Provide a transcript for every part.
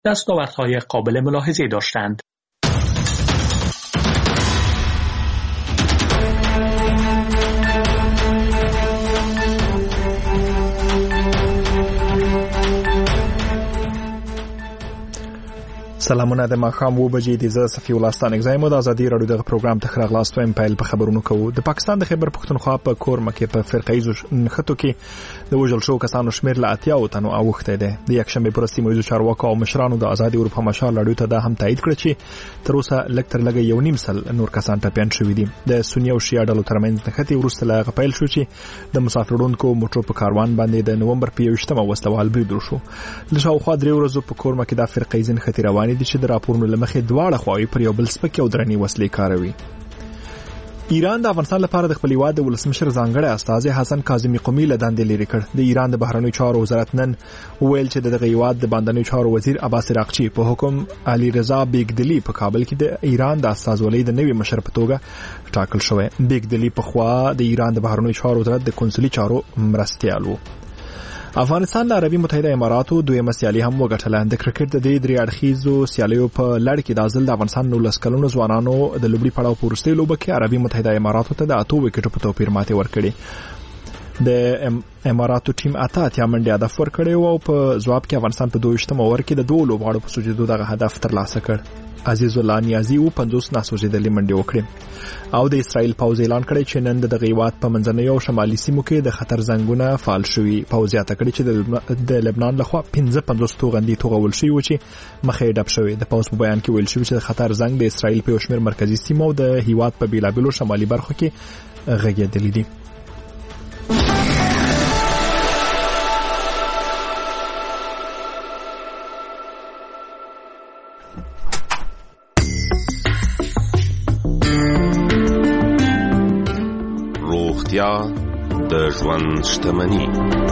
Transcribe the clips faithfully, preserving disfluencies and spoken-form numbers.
دستاوردهای قابل ملاحظه داشتند. سلامونه د ماښام اوه بجې دي. زه صفي الله ستانک زایم د ازادي راډیو دغه پروګرام ته راغلاست وایم. پیل په خبرونو کوو. د پاکستان د خیبر پښتونخوا په کورمه کې په فرقایزو نښتو کې د وژل شو کسانو شمیر له اتیا تنو اوښتی دی. د یکشنبه پر ورځ مېزو چارواکو او مشرانو د ازادي اروپا مشال راډیو ته دا هم تایید کړ چې تر اوسه لږ تر لږه یو نیم سل نور کسان ټپیان شوي دي. د سنی او شیعه ډلو ترمنځ نښتې وروسته له هغه پیل شو چې د مسافروړونکو موټرو په کاروان باندې د نومبر په یوویشتمه وسلوال برید وشو. له شاوخوا درې ورځو په کورمه کې دا فرقایزې نښتې روانې دي چې د راپورونو مخې دواړه خواوې پر یو بل سپکې او درنې وسلې کاروي. ایران د افغانستان لپاره د خپل هیواد د ولسمشر ځانګړی استازی حسن کاظمي قومي له دندې لرې کړ. د ایران د بهرنیو چارو وزارت نن ویل چې دغه هیواد د باندنیو چارو وزیر عباس راقچي په حکم علي رضا بیگدلی په کابل کې د ایران د استازولۍ د نوي مشر په توګه ټاکل شوی. بیگدلی په خوا د ایران د بهرنیو چارو وزارت د کنسولي چارو مرستیال و. افغانستان له عربي متحده اماراتو دویمه سیالي هم وګټله. د کرکټ د دې درې اړخیزو سیالیو په لړ کې د ځل د افغانستان نولس کلونو ځوانانو د لوبډي پړاو په وروستۍ لوبه کې عربي متحده اماراتو ته د اتو وکټو په توپیر ماتې ورکړې. د اماراتو ټیم اته اتیا منډې هدف ورکړی او په ځواب کې افغانستان په دویشتمه اوور کې د دوه لوبغاړو په سوجېدو دغه هدف ترلاسه کړ. عزیز الله نیازي او پنځوس ناسوځېدلې منډې وکړې. او د اسرائیل پوځ اعلان کړی چې نن د هیواد په منځنۍ او شمالي سیمو کې د خطر زنګونه فعال شوي. پوځ یې تکړه چې د لبنان لخوا پنځه پنځوس توغندي توغول شوي و چې مخې ډب شوی. د پوځ په بیان کې ویل شوی چې د خطر زنګ د اسرائیل په شمیر مرکزی سیمو او د هیواد په بیلابلو شمالي برخو کې غږېدلې دي. د ژوند شتمني.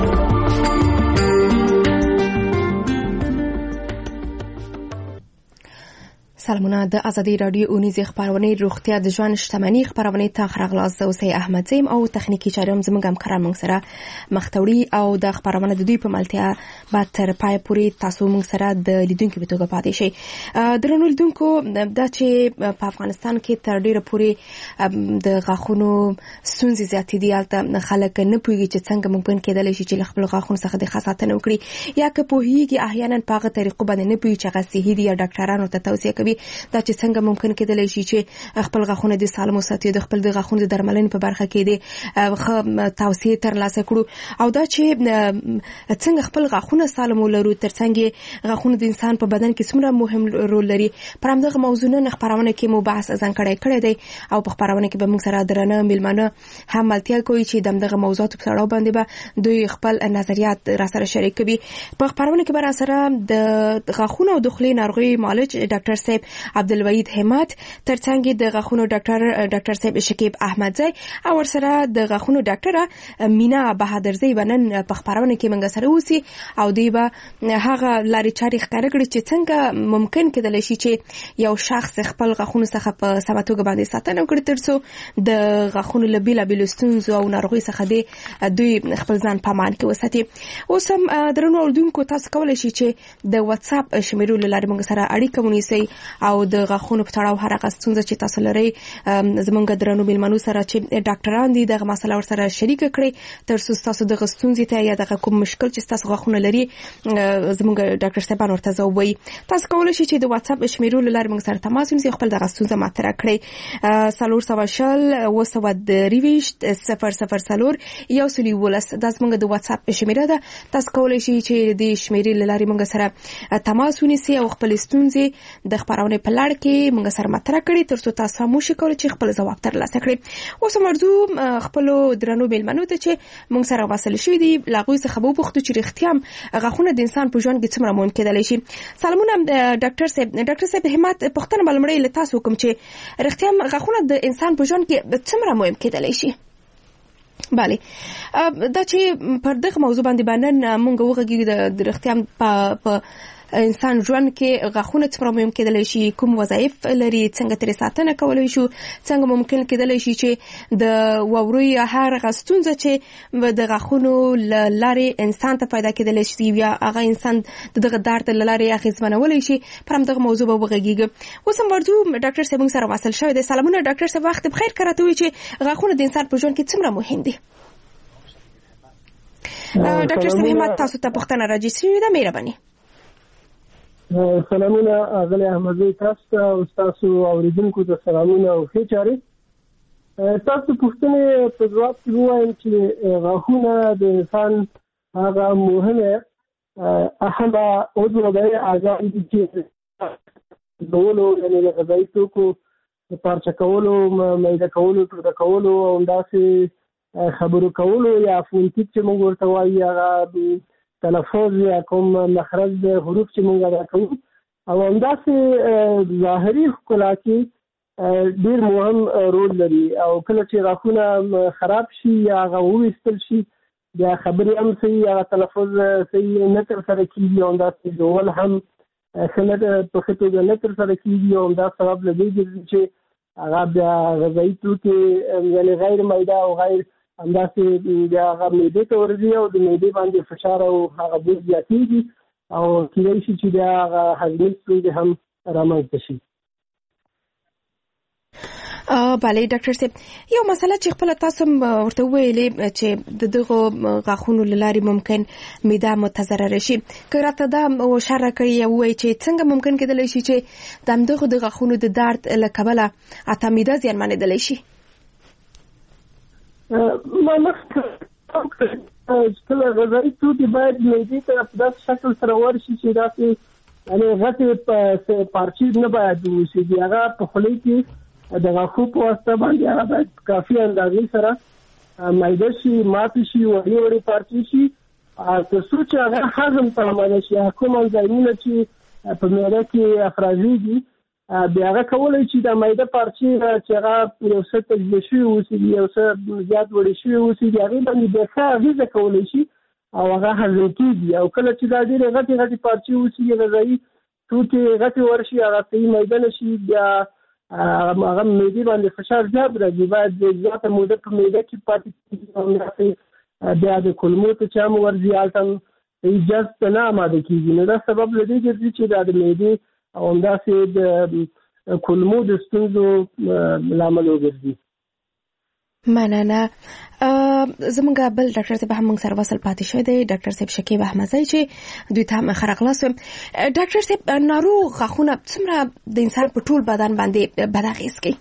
سلامونه. د ازادي راډیو اونیزه خبرونه روغتیا د ژوند شتمني خبرونه ته خراغلاس اوسې احمد زیم او تخنیکی چارم زموږ هم کار موږ سره مختوړي او د خبرونه د دوی په ملتیا بعد تر پای پورې تاسو موږ سره د لیدونکو په توګه پاتې شئ. درنو لیدونکو دا چې په افغانستان کې تر ډیره پورې د غاښونو ستونزې زیاتې دي، البته خلک نه پوهیږي چې څنګه ممکن کېدلی شي چې خپل غاښونو څخه د خاصاتنه وکړي، یا که پوهیږي احیانا په هغه طریقو باندې نه پوهیږي چې هغه صحي دي یا ډاکټرانو ته توصیه کوي دا چې څنګه ممکن کېدلی شي چې خپل غاښونه د سالم وساتي، د خپل د غاښونو د درملنې په برخه کې د توصیه ترلاسه کړو، او دا چې څنګه خپل غاښونه سالم ولرو ترڅنګ غاښونه د انسان په بدن کې څومره مهم رول لري. پر همدغه موضوع نن خبرونه کې مو بحث ځانګړی کړی دی او په خبرونه کې به موږ سره درنه میلمانه هم ملتیا کوي چې دغه موضوعات په اړه باندې به دوی خپل نظریات را سره شریک کوي. په خبرونه کې به را سره د غاښونو او د خولې ناروغي معالج ډاکټر صاحب عبدالوحید همت، ترڅنګ د غاښونو ډاکټر ډاکټر صاحب شکیب احمدزی او ورسره د غاښونو ډاکټره مینا بهادرزی ونن په خبرونه کې موږ سره اوسي او دوی به هغه لارې چارې ښکاره کړي چې څنګه ممکن کېدلی شي چې یو شخص خپل غاښونو څخه په سمه توګه باندې ساتنه وکړي ترڅو د غاښونو له بیلابیلو ستونزو او ناروغیو څخه د دوی خپل ځان په امان کې وساتي. اوس هم درنو اورېدونکو تاسو کولی شئ چې د واتساپ شمیرو له لارې موږ سره اړیکه ونیسئ او د غاښونو په تړاو هر هغه ستونزه چې تاسو لرئ زموږ درنو میلمنو سره چې ډاکټران دي دغه مسله ورسره شریکه کړئ ترڅو تاسو دغه ستونزې ته یا دغه کوم مشکل چې تاسو غاښونه لري زموږ ډاکټر صاحبان ورته ځواب وایي. تاسو کولی شئ چې د واتساپ شمیرو له لارې موږ سره تماس ونیسئ، خپل دغه ستونزه مطرح کړئ. څلور سوه شل اوه سوه درویشت صفر صفر څلور یو سل یولس دا زموږ د واتساپ شمیره ده. تاسو کولی شئ چې د شمیرې له لارې موږ سره تماس ونیسئ او خپل ستونزې د خبرونه په لړ کې موږ سره مطرح کړئ ترڅو تاسو هم وشئ کولی چې خپل ځواب ترلاسه کړئ. اوس موضوع خپلو درنو میلمنو ته چې موږ سره وصل شوي دي له هغوی څخه به وپوښتو چې رښتیا هم غاښونه د انسان په ژوند کې څومره مهم کېدلی شي. سلامونه ډاکټر صاحب. ډاکټر صاحب همت، پوښتنه به لومړی له تاسو وکړم چې رښتیا هم غاښونه د انسان په ژوند کې څومره مهم کېدلی شي؟ بله، دا چې پر دغه موضوع باندې باندې مونږ وغږیږو د رښتیا په انسان ژوند کې غاښونه څومره مهم کېدلی شي، کوم وظایف لري، څنګه ترې ساتنه کولی شو، څنګه ممکن کېدلی شي چې د ووري یا هغه ستونزه چې د غاښونو لارې انسان ته پیدا کېدلی شي یا هغه انسان دغه درد لارې اغېزمنولی شي. پر همدغه موضوع به وغږیږو. اوس هم ورځو ډاکټر صاحب موږ سره وصل شوی دی. سلامونه ډاکټر صاحب، وخت بخیر. که راته وایي چې غاښونه د انسان په ژوند کې څومره مهم دي؟ ډاکټر صاحب همت تاسو ته پوښتنه راځي شوې ده، مهرباني. سلامونه اغلی احمدزی، تاسو ته او تاسو اوریدونکو ته سلامونه او ښې چارې. تاسو پوښتنې په ځواب کې ووایم چې غاښونه د انسان هغه مهمه اهمه عضو دی، اعضاء دي چې ډولو یعنې د غذایي توکو د پارچه کولو، میده کولو، ټوټه کولو او همداسې خبرو کولو یا فونټیک چې موږ ورته وایي، هغه تلفظ یا کوم مخرج د حروف چې موږ ادا کوو، او همداسې ظاهري ښکلا کې ډېر مهم رول لري. او کله چې غاښونه خراب شي یا هغه وویستل شي، بیا خبرې هم صحیح، هغه تلفظ صحیح نه ترسره کېږي، او همداسې ډول هم ښه نه په ښه توګه نه ترسره کېږي، او همدا سبب له دې ګرځي چې هغه بیا غذایي توکي یعنې غیر میده او غیر همداسې بیا هغه معدې ته ورځي او د معدې باندې فشار او هغه بوج زیاتېږي، او کېدای شي چې بیا هغه هضمي ستونزې هم رامنځته شي. بله ډاکټر صاحب، یو مسله چې خپل تاسو ورته ویلې چې د دغه غاښونو لارې ممکن معده متضرر شي، که راته دا اشاره کړئ یا ووایي چې څنګه ممکن کېدلی شي چې د همدغو د غاښونو د درد له کبله حتی معده زیانمنېدلی شي؟ ما مخکې کله غذایي توکي باید معدې ته په داسې شکل سره ورشي چې داسې یعنې غټې پارچې نه باید واوسېږي، هغه په خولې کې د غاښو په واسطه باندې هغه باید کافي اندازې سره میده شي، ماتې شي، وړې وړې پارچې شي، تر څو چې هغه هضم ته آماده شي. کوم انزایمونه چې په معده کې افرازېږي، بیا هغه کولی شي د میده پارچې چې هغه یو څه تجزیه شوي اوسېږي، یو څه زیات وړې شوي اوسېږي، هغې باندې بیا ښه اغېزه کولی شي او هغه هضم کېږي. او کله چې دا ډېرې غټې غټې پارچې اوسېږي، غذایي توکي غټې ورشي، هغه صحیح میده نه شي، بیا هغه معدې باندې فشار زیات راځي، باید زیاته موده په معده کې پاتې کېږي، او همداسې بیا د کولمو ته چې هم ورځي، هلته هم جذب ته نه اماده کېږي. نو دا سبب له دې ګرځي چې دا د معدې او همداسې د کولمو د ستونزو لامل وګرځي. مننه. زمونږ بل ډاکټر صاحب هم موږ سره وصل پاتې شوی دی، ډاکټر صاحب شکیب احمدزی، چې دوی ته هم ښه راغلاست. ډاکټر صاحب، ناروغ غاښونه څومره د انسان په ټول بدن باندې بد اغېز کوي؟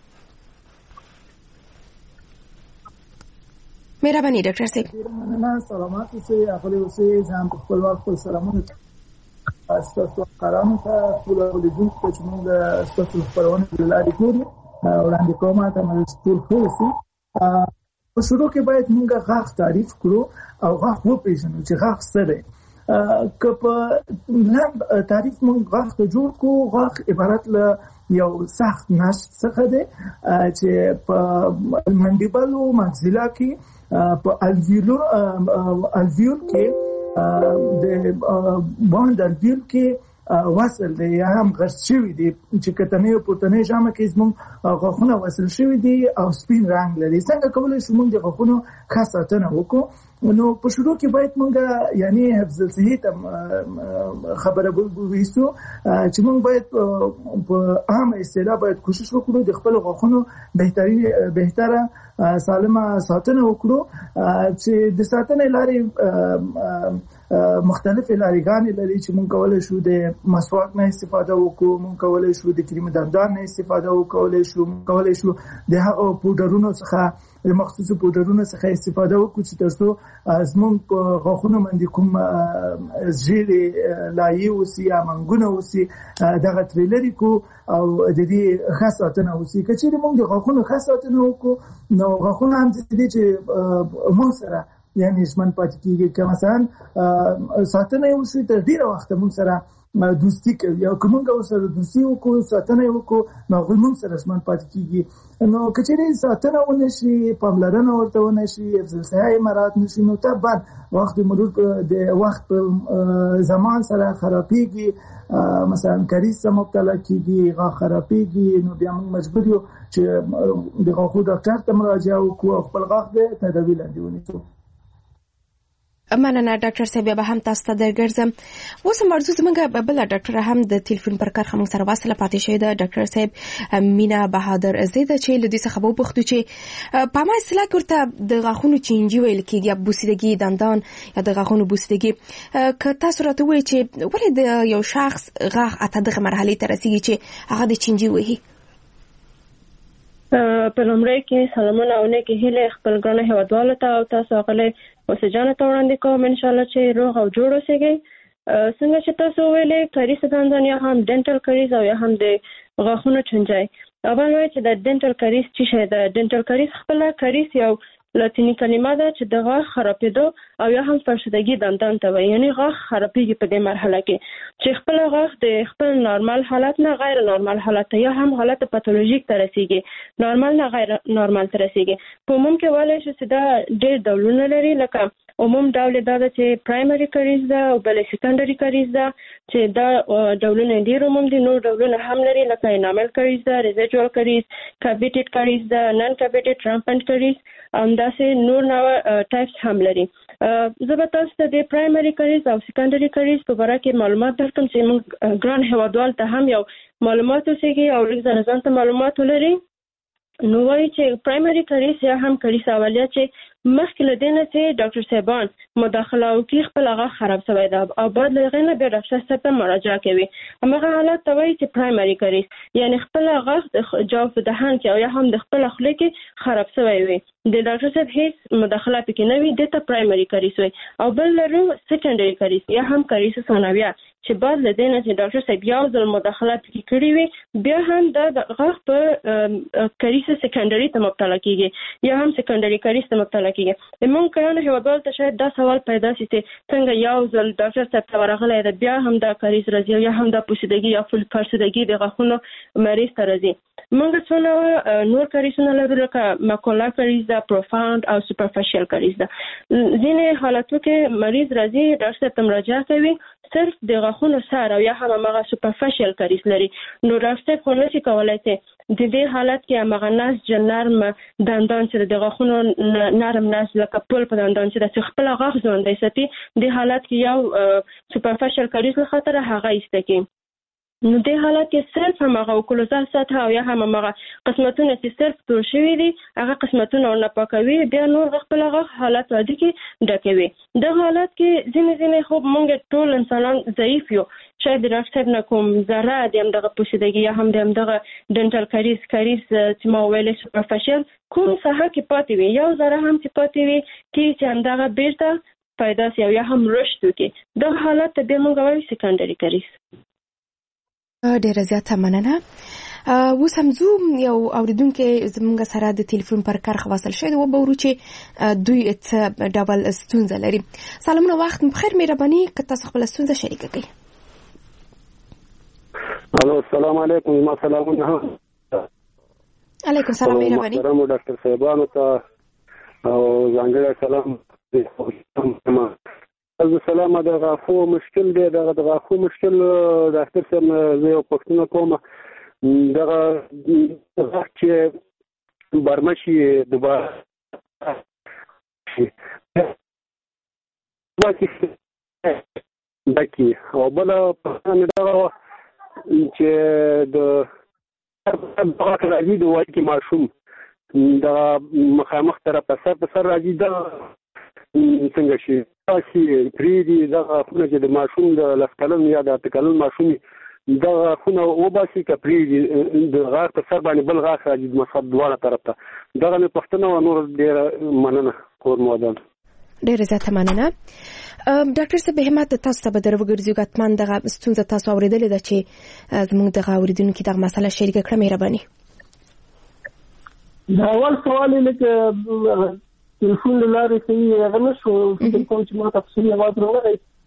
مهرباني ډاکټر صاحب. مننه، سلامات اوسئ، ښکلي اوسئ. زه هم په خپل وخت خپل سلامونه ستاسو کارانو ته، ټولو اوریدونکو ته چې موږ ستاسو خپرونې له لارې ګورو وړاندې کومه ته موږ ټول ښه اوسو. په شروع کې باید موږ غاښ تعریف کړو او غاښ وپېژنو چې غاښ څه دی. که په لنډ تعریف موږ غاښ ته جوړ کړو، غاښ عبارت له یو سخت نسج څخه دی چې په منډیبل او ماکسیلا کې په الویول الویول کې د باند الویول کې وصل دی یا هم غرس شوی دی، چې کتنې او پورتنۍ ژامه کې زموږ غاښونه وصل شوي دي او سپین رنګ لري. څنګه کولی شو موږ د غاښونو ښه ساتنه وکړو؟ نو په شروع کې باید موږ یعنی حفظ الصحې ته خبره وایستو چې موږ باید په عامه اصطلاح باید کوشش وکړو د خپل غاښونو بهتري بهتره سالمه ساتنه وکړو، چې د ساتنې لارې مختلفې لارېګانې لري چې موږ کولی شو د مسواک نه استفاده وکړو، موږ کولی شو د کریم دندان نه استفاده وکړو، شو موږ کولی شو د هغو پوډرونو څخه د مخصوصو پوډرونو څخه استفاده وکړو چې تر څو زموږ په غاښونو باندې کوم ژیړې لایې اوسي یا منګونه اوسي دغه ترې لرې کړو او د دې ښه ساتنه وسي. که چېرې موږ د غاښونو ښه ساتنه وکړو، نو غاښونه هم دې چې موږ سره یعنی ژمن پاتې کېږي. که مثلا ساتنه یې وشي، تر ډېره وخته موږ سره دوستي کوي او کومه سره دوستي وکړو ساتنه وکړو نو موږ سره اسمان پاتې کیږي نو کچېرې ساتنه ونشي پاملرنه ورته ونشي افضل صحه مراد نشي نو طبعا وخت مرور د وخت زمان سره خرابېږي مثلا کریز سره مبتلا کیږي غاښ خرابېږي نو بیا موږ مجبور یو چې د غاښو ډاکټر ته مراجعه وکړو خپل غاښ د تداوی لاندې ونیسو. مننه ډاکټر صاحب به هم تاسو ته درګرځم. اوس مرزو زمونږ بل ډاکټر هم د ټلیفون پر کار هم سره واسطه پاتې شوی ده. ډاکټر صاحب مینا بهادر زیده چې لدی څخه به پوښتنه چې په ما اصطلاح ورته د غاښونو چینجی ویل کېږي یا بوسیدګي دندان یا د غاښونو بوسیدګي که تاسو راته وایئ چې ولې د یو شخص غاښ اته دغه مرحله ته رسیږي چې هغه د چینجی وهي؟ په لومړی کې سلامونه او نیکې هیلې خپل ګرانو هیوادوالو ته او تاسو هغه اوسجانو ته وړاندې کوم ان شاء الله چې روغ او جوړ اوسئ. څنګه چې تاسو ویلې کریز دندان یا هم ډنټل کریز او یا هم د غاښونو چینجی اول وایي چې د ډنټل کریز څه شی ده. ډنټل کریز خپل کریز یو لاتینی کلمه ده چې د غاښ خرابېدو او یا هم فرسودګي دندان ته وایي یعنی غاښ خرابېږي په دې مرحله کې چې خپل غاښ د خپل نارمال حالت نه غیر نارمال حالت ته یا هم حالت پاتولوژیک ته رسیږي نارمال نه غیر نارمال ته رسیږي. په عموم کې وایي چې دا ډېر ډولونه لري لکه عموم ډول دا ده چې پرایمري کریز ده او بل سیکنډري کریز ده چې دا ډولونه ډېر عموم دي. نور ډولونه هم لري لکه انامل کریز ده ریزیډوال کریز کاویټډ کریز ده نن کاویټډ رامپنټ کریز همداسې نور نو ټایپس هم لري. زه به تاسو ته د پرایمري کریز او سیکنډري کریز په اړه کې معلومات درکړم چې موږ ګران هیوادوال ته هم یو معلومات وسیږي او لږ ځان ته معلومات ولري. نو وایي چې پرایمري کریز یا هم کریز اولیه چې مخکې له دې نه چې ډاکټر صاحبان مداخله وکړي خپل غاښ خراب شوی ده او بعد له هغې نه بیا ډاکټر صاحب ته مراجعه کوي هماغه حالت ته وایي چې پرایمري کریز یعنې خپل غاښ د جوف دهان کې او یا هم د خپل خولې کې خراب شوی وي د ډاکټر صاحب هیڅ مداخله پکې نه وي دې ته پرایمري کریز وایي. او بل لرو سیکنډري کریز یا هم کریز ثانویه چې بعد له دې نه چې ډاکټر صاحب یو ځل مداخله پکې کړې وي بیا هم دا د غاښ په کریز سیکنډري ته مبتلا کیږي یا هم سیکنډري کریز ته مبتلا کیږي. موږ کله هیوادوال ته شاید دا سوال پیدا شي چې څنګه یو ځل ډاکټر صاحب ته ورغلی دی بیا هم دا کریز راځي یا هم دا پوسیدګي یا فل فرسودګي د غاښونو مریض ته راځي. موږ څونه نور کریزونه لرو لکه ماکولا کریز ده پروفاوند او سوپرفیشل کریز ده. ځینې حالاتو کې مریض راځي ډاکټر صاحب ته مراجعه کوي صرف د غاښونو سر او یا هم هغه سوپرفیشل کریز لري نو ډاکټر صاحب خو نشي کولی چې د دې حالت کې هغه نسج نرم دندان چې د غاښونو نرم نسج لکه پل په دندان چې د خپل غاښ ژوندی ساتي د حالت کې یو سوپرفیشل کریز له خاطره هغه ایسته کې نو د حالت کې صرف هغه اوکلوزال سطح او یا هم هغه قسمتونه چې صرف تور شوي دي هغه قسمتونه ورنه پاکوي بیا نور خپل غاښ حالت عادي کې ډکوي. د حالت کې ځینې ځینې خو موږ ټول انسانان ضعیف یو شاید د ډاکټر صاحب نه کوم ذره د همدغه پوسیدګي یا هم د همدغه ډنټل کریز کریز چې ما ویلې سوپرفیشل کوم ساحه کې پاتې وي یو ذره هم چې پاتې وي چې همدغه بیرته پیدا شي او یا هم رشد وکړي د حالت ته بیا موږ وایو سیکنډري کریز. ډیره زیاته مننه. اوس هم زو یو اوریدونکو زموږ سره د ټلیفون پر کار خواصل شوی و به ورو چې دوی څه ډول ستونزه لري. سلامونه وخت بخیر مهرباني که تاسو خپل ستونزه شریک کړئ. الو السلام علیکم ما سلامونه. علیکم السلام مهرباني. محترم ډاکټر صاحبانو ته او ځانګړی سلام از سلام د غاښو مشکل دی دغه د غاښو مشکل ډاکټر صاحب زه یو پوښتنه کوم دغه غاښ چې برمه شي دوباره دکی او بله پوښتنه دغه چې د دغه راځي د وایي ماشوم دغه مخامخ طرف په سر په سر راځي دا څنګه شي تاسو پریدي دغه خونه چې د ماشوم د لسکلن یا د اتکلن ماشوم دغه خونه وباسي کپریدي د غاښ په سر باندې بل غاښ راځي د مصاب دواړه طرف ته دغه نه پښتنه او نور ډیره مننه کور مودل ډیره زیاته مننه. ډاکټر صاحب همت تاسو ته به دروګرځي ګټمان دغه ستونزه تاسو اوریدلې ده چې زموږ دغه اوریدونکو دغه مسله شریک کړه مهرباني. دا اول سوال لکه تلیفون لاره کې هغه نشو کوم چې ما تاسو یې واده راغی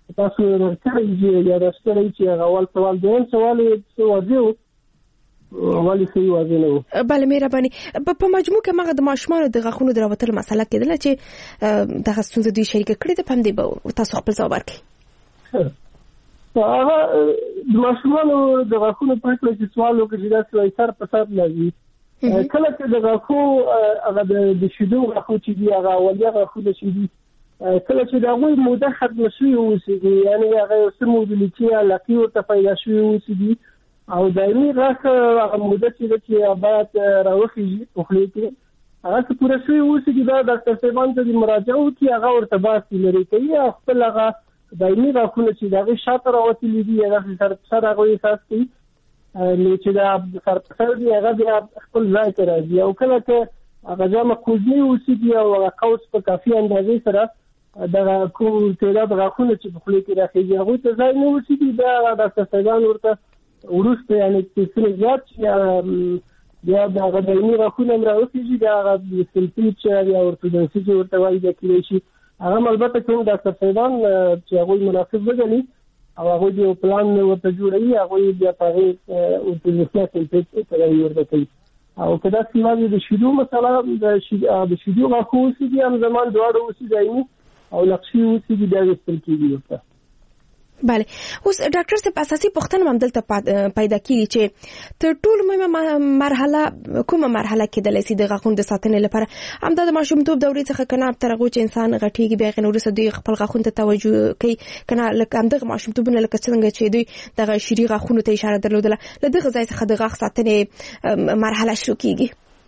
تاسو ورکړئ یا راستړئ چې هغه اول سوال دویم سوال یې څه واضح ولی صحیح واضح نه و. بله مهرباني. په مجموع کې مغه د ماشومانو د غاښونو د راوتلو مسله کېدله چې دغه ستونزه دوی شریکه کړې ده، په همدې به تاسو خپل ځواب ورکړئ. هغه د ماشومانو د غاښونو په اړه چې سوال وکړي چې داسې وایي سر په سر لګي. کله چې د غاښو هغه د شیدو غاښو چې دي هغه اولیا غاښونه چې دي کله چې د هغوی موده ختمه شوې اوسېږي، یعنې هغه یو څه موبیلیټي یا لقي ورته پیدا شوې اوسېږي او دایمي غاښ هغه موده چې ده چې باید راوخیږي په خولې کې هغه څه پوره شوې اوسېږي، دا ډاکټر صاحبانو ته د مراجعه وکړي، هغه ورته باسي لرې کوي او خپل هغه دایمي غاښونه چې د هغې شاته راوتلي دي هغه سر په سر هغوی احساس کوي، نو چې دا سر په سر دي هغه بیا خپل ځای ته راځي. او کله چې هغه جامه کوزنې اوسېږي او هغه قوس په کافي اندازې سره دغه کوم تعداد غاښونه چې په خولې کې راخېږي هغوی ته ځای نه اوسېږي، بیا هغه ډاکټر صاحبان ورته وروسته یعنې چې زیات شي بیا د هغه دایمي غاښونه هم راوخېږي، بیا هغه سلفیټ یا اورتودونسي چې ورته وایي بیا کیدای شي هغه هم البته کوم ډاکټر صاحبان چې هغوی مناسب وګڼي او هغوی د یو پلان ورته جوړوي، هغوی بیا په هغې اورتودونسي سلفیټ تداوي ورته کوي. او که داسې یوازې د شیدو مسله د شیدو غاښو اوسېږي هم زمان دواړه اوسي دایمي او نقشي اوسېږي بیا ویستل کېږي ورته. بله. اوس ډاکټر صاحب اساسي پوښتنه هم دلته پیدا کېږي چې تر ټولو مهمه مرحله کومه مرحله کېدلی شي د غاښونو د ساتنې لپاره؟ همدا د ماشومتوب دورې څخه که نه تر هغو چې انسان غټېږي بیا هغې نه وروسته دوی خپل غاښونو ته توجه کوي، که نه لکه همدغه ماشومتوبونه لکه څنګه چې دوی دغه شیري غاښونو ته اشاره درلودله، له دغه ځای څخه د غاښ ساتنې مرحله شروع کېږي.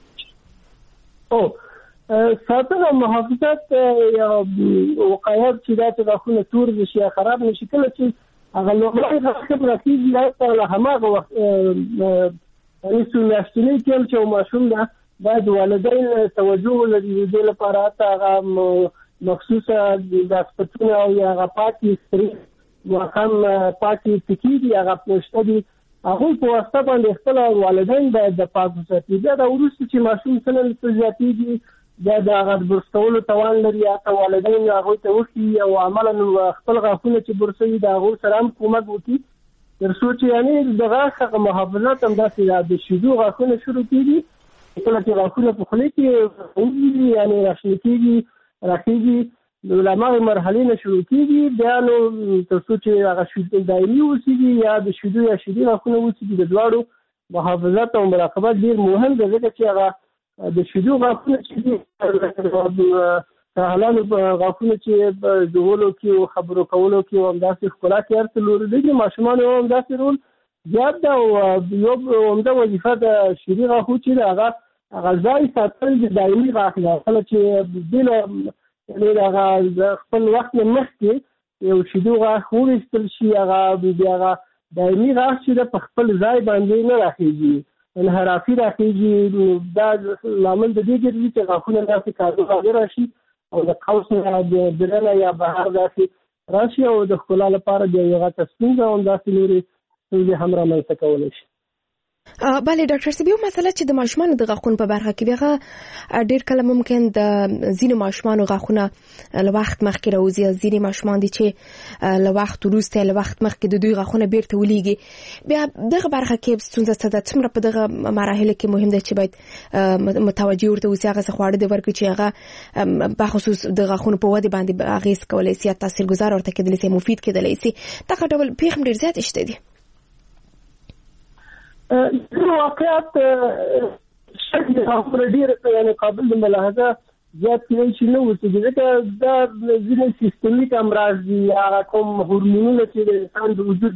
او ساتنه محافظت یا وقایت چې دا چې غاښونه تور شي یا خراب نشي، کله چې هغه لومړی غاښ راخېږي دا له هماغه وخت یعنې څو میاشتنۍ کې چې ماشوم ده باید والدین توجه ولري د دې لپاره حتی هغه مخصوصه د اسپتونه او یا هغه پاکې سرې ماښام پاکې تکي دي هغه پوشته دي هغوی په واسطه باندې خپل والدین باید د پاک وساتي. بیا دا وروسته چې ماشوم سنن څه زیاتېږي بیا د هغه برس کولو توان لري حتی والدین هغوی ته وښيي او عملا خپل غاښونه چې برسوي د هغو سره هم کومک وکړي تر څو چې یعنې د غاښ هغه محافظت هم داسې د شیدو غاښونه شروع کېږي، کله چې غاښونه په خولې کې وځي یعنې راشنه کېږي راخېږي نو له هماغې مرحلې نه شروع کېږي، بیا نو تر څو چې هغه دایمي اوسېږي یا د شیدو یا شیدي غاښونه اوسېږي د دواړو محافظت او مراقبت ډېر مهم دی، ځکه چې هغه د شیدو غاښونه چې دي سهلانو غاښونه چې ژغولو کې او خبرو کولو کې او همداسې ښکلا کې هر څه لري د ماشومانو همداسې رول زیات ده او یو عمده وظیفه د شیري غاښو چې ده هغه هغه ځای ساتل د دایمي غاښ ده. کله چې بېله یعنې هغه خپل وخت نه مخکې یو شیدو غاښ وویستل شي هغه بیا هغه دایمي غاښ چې ده په خپل ځای باندې نه راخېږي، انحرافي راخېږي، دا لامل د دې ګرځي چې غاښونه داسې کارو باندې راشي او د قوس نه د دننه یا بهر داسې راشي او د ښکلا لپاره بیا یو غټه ستونزه او همداسې نورې ستونزې هم رامنځته کولی شي. بله ډاکټر صاحب، یو مسله چې د ماشومانو د غاښونو په برخه کې هغه ډېر کله ممکن د ځینو ماشومانو غاښونه له وخت مخکې راوځي، ځینې ماشومان دي چې له وخت وروسته له وخت مخکې د دوی غاښونه بیرته ولیږي. بیا دغه برخه کې ستونزه څه ده؟ څومره په دغه مراحلو کې مهم ده چې باید متوجه ورته اوسي، هغه څه خواړه دې ورکړي چې هغه بخصوص د غاښونو په ودې باندې اغېز کولی شي یا تاثیرګذار ورته کېدلی شي، مفید کېدلی شي. دغه ډول پېښې ډېر زیات شته دي. واقعیت شک د غاښونو ډېر یعنې قابل د ملاحظه زیات کېدای شي نه اوسېږي، ځکه دا ځینې سیستمیک امراض دي، هغه کوم هورمونونه چې د انسان د وجود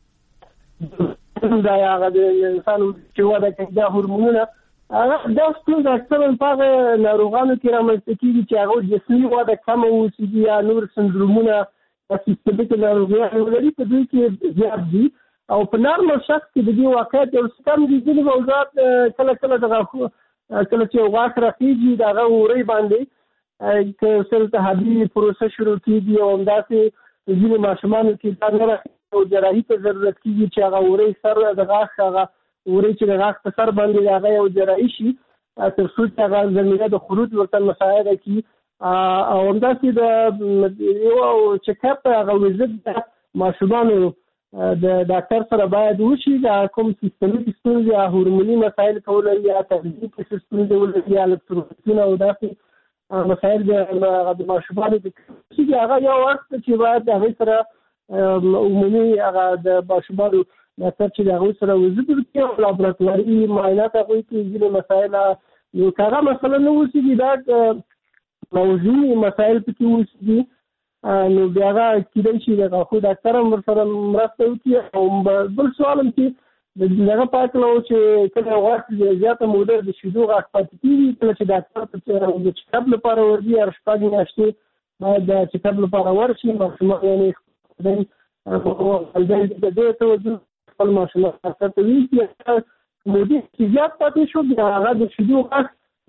دا هغه د انسان چې وده کوي دا هورمونونه هغه دا ستونزه اکثرا په هغه ناروغانو کې رامنځته کېږي چې هغو جسمي وده کمه اوسېږي یا نور سندرومونه یا سیستمیک ناروغیانې ولري په دوی کې زیات دي. او په نارمل شخص کې د دې واقعیت یو څه کم دي. ځینې موضوعات کله کله د غاښو کله چې یو غاښ راخېږي د هغه وورۍ باندې که التهابي پروسه شروع کېږي او همداسې ځینې ماشومانو کې دا نه راخېږي او جراحي ته ضرورت کېږي چې هغه وورۍ سر د غاښ هغه وورۍ چې د غاښ په سر باندې د هغه یو جراحي شي تر څو چې هغه زمینه د خروج ورته مساعده کړي او همداسې د یو چیک اپ هغه وزټ د ماشومانو د ډاکټر سره باید وشي. دا کوم سیستمي ستونزې یا هورموني مسایل کولای یا تغذیې ستونزې ولري یا الکترولیتونه او داسې مسایل د ماشومانو د چې هغه یو وخت چې باید هغه سره عمومي هغه د ماشومانو ډاکټر چې هغه سره وزټ وکړي او لابراتواري معاینات هغه کې ځینې مسایل نو هغه مثلا نو وسیږي دا موضوعي مسایل پکې وسیږي نو بیا هغه کېدای شي د غاښو ډاکټر هم ورسره مرسته وکړي. او بل سوال هم چې د هغه په هکله و چې کله غاښ زیاته موده د شیدو غاښ پاتې کېږي کله چې ډاکټر ته د چیکاپ لپاره ورځي هر شپږ میاشتې باید د چیکاپ لپاره ورشي. ماشومان یعنې والدین د دې توجه خپل ماشومان ډاکټر ته ویږي مودې چې زیات پاتې شو بیا هغه د شیدو غاښ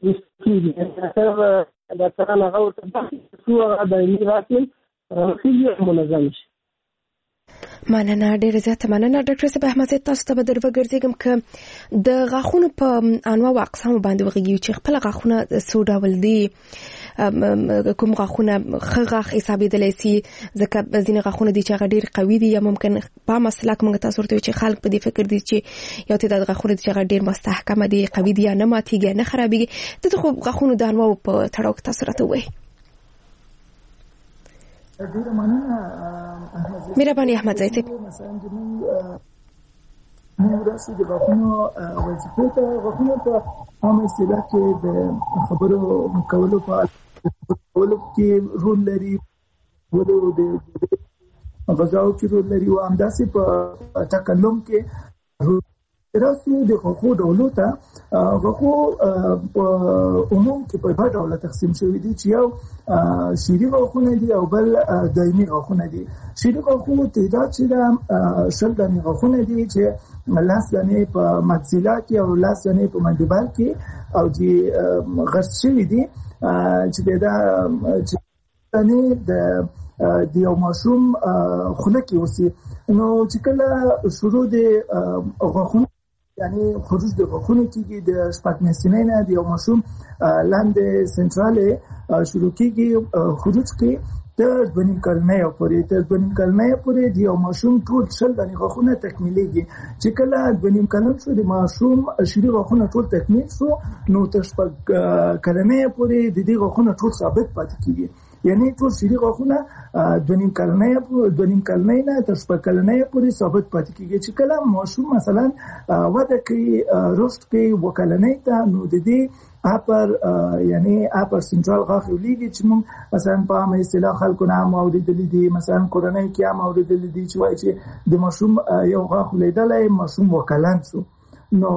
کېږي ډاکټران هغه ورته بخښي څو هغه دایمي راکړي منظم شي. مننه ډیره زیاته مننه ډاکټر صاحب احمد زید. تاسو ته به در وګرځېږم که د غاښونو په انواع او اقسامو باندې وغږیږو چې خپل غاښونه څو ډول دي، کوم غاښونه ښه غاښ حسابېدلی سي ځکه ځینې غاښونه دي چې هغه ډېر قوي دي یا ممکن په عامه اصطلاح کې موږ تاسو ورته وایو چې خلک په دې فکر دي چې یو تعداد غاښونه دي چې هغه ډېر مستحکمه دي، قوي دي یا نه ماتېږي یا نه خرابېږي. دلته خو غاښونو د انواعو په تړاو کې تاسو راته ووایئ. ډیره مننه مهرباني احمد زید. مثلا زموږ موږ راسي د غاښونو وظیفې ته غاښونه په عامه اصطلاح کې د خبرو کولو په کولو کې رول لري، ولو د غذاو کې رول لري او همداسې په تکلم کې رول راسي. د غاښو ډولو ته غاښو په عموم کې په دوه ډوله تقسیم شوي دي چې یو شیري غاښونه دي او بل دایمي غاښونه دي. شیري غاښو تعداد چې د شل دانې غاښونه دي چې لاس دانې په مکسیلا کې او لاس دانې په منډیبل کې او چې غرس شوي دي چې دا چې دانې د د یو ماشوم خوله کې اوسي. نو چې کله شروع د غاښونو یعنی خروج د غاښونو کېږي د شپږ میاشتنۍ نه د یو ماشوم لاندې سنټرالې شروع کېږي خروج کې تر دوه نیم کلنۍ پورې تر دوه نیم کلنۍ پورې د یو ماشوم ټول شل دانې غاښونه تکمیلېږي. چې کله دوه نیم کلن شو د ماشوم شیري غاښونه ټول تکمیل شو نو تر شپږ کلنۍ پورې د دې غاښونه ټول ثابت پاتې کېږي. یعنی ټول شیري غاښونه دوه نیم کلنۍ دوه نیم کلنۍ نه تر شپږ کلنۍ پورې ثابت پاتې کېږي. چې کله ماشوم مثلا وده کوي رشد کوي اووه کلنۍ ته نو د دې اپر یعنی اپر سنټرال غاښ ولیږي چې موږ مثلا په عامه اصطلاح خلکو نه هم اورېدلي دي، مثلا کورنۍ کې هم اورېدلي دي چې وایي چې د ماشوم یو غاښ لیدلی ماشوم اووه کلن شو. نو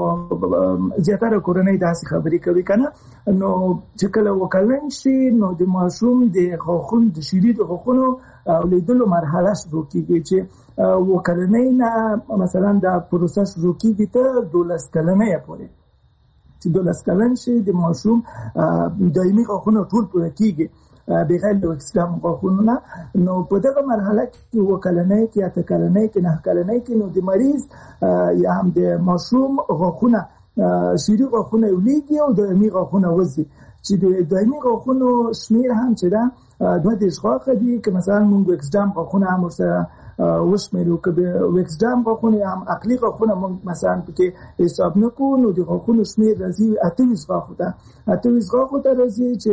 زیاتره کورنۍ داسې خبرې کوي کنه. نو چې کله وکلن شي نو د ماشوم د غاښونو د شیري د غاښونو لیدلو مرحله شروع کېږي چې وکلنۍ نه مثلا دا پروسه شروع کېږي تر دولس کلنۍ پورې. چې دولس کلن شي د ماشوم دایمي غاښونه ټول پوره کېږي بغیر د اکسدام غاښونو نه. نو په دغه مرحله کې اووه کلنۍ کې اته کلنۍ کې نه کلنۍ کې نو د مریض یا هم د ماشوم غاښونه شیري غاښونه ولیږي او دایمي غاښونه وځي. چې د دایمي غاښونو شمیر هم چې دا دوه دېرش غاښه دي که مثلا موږ اکسدام غاښونه هم ورسره وشمېرو که د اکسدام غاښونه هم عقلي غاښونه موږ مثلا پکې حساب نه کړو نو د غاښونو شمیر راځي اته ویشت غاښو ته اته ویشت غاښو ته راځي چې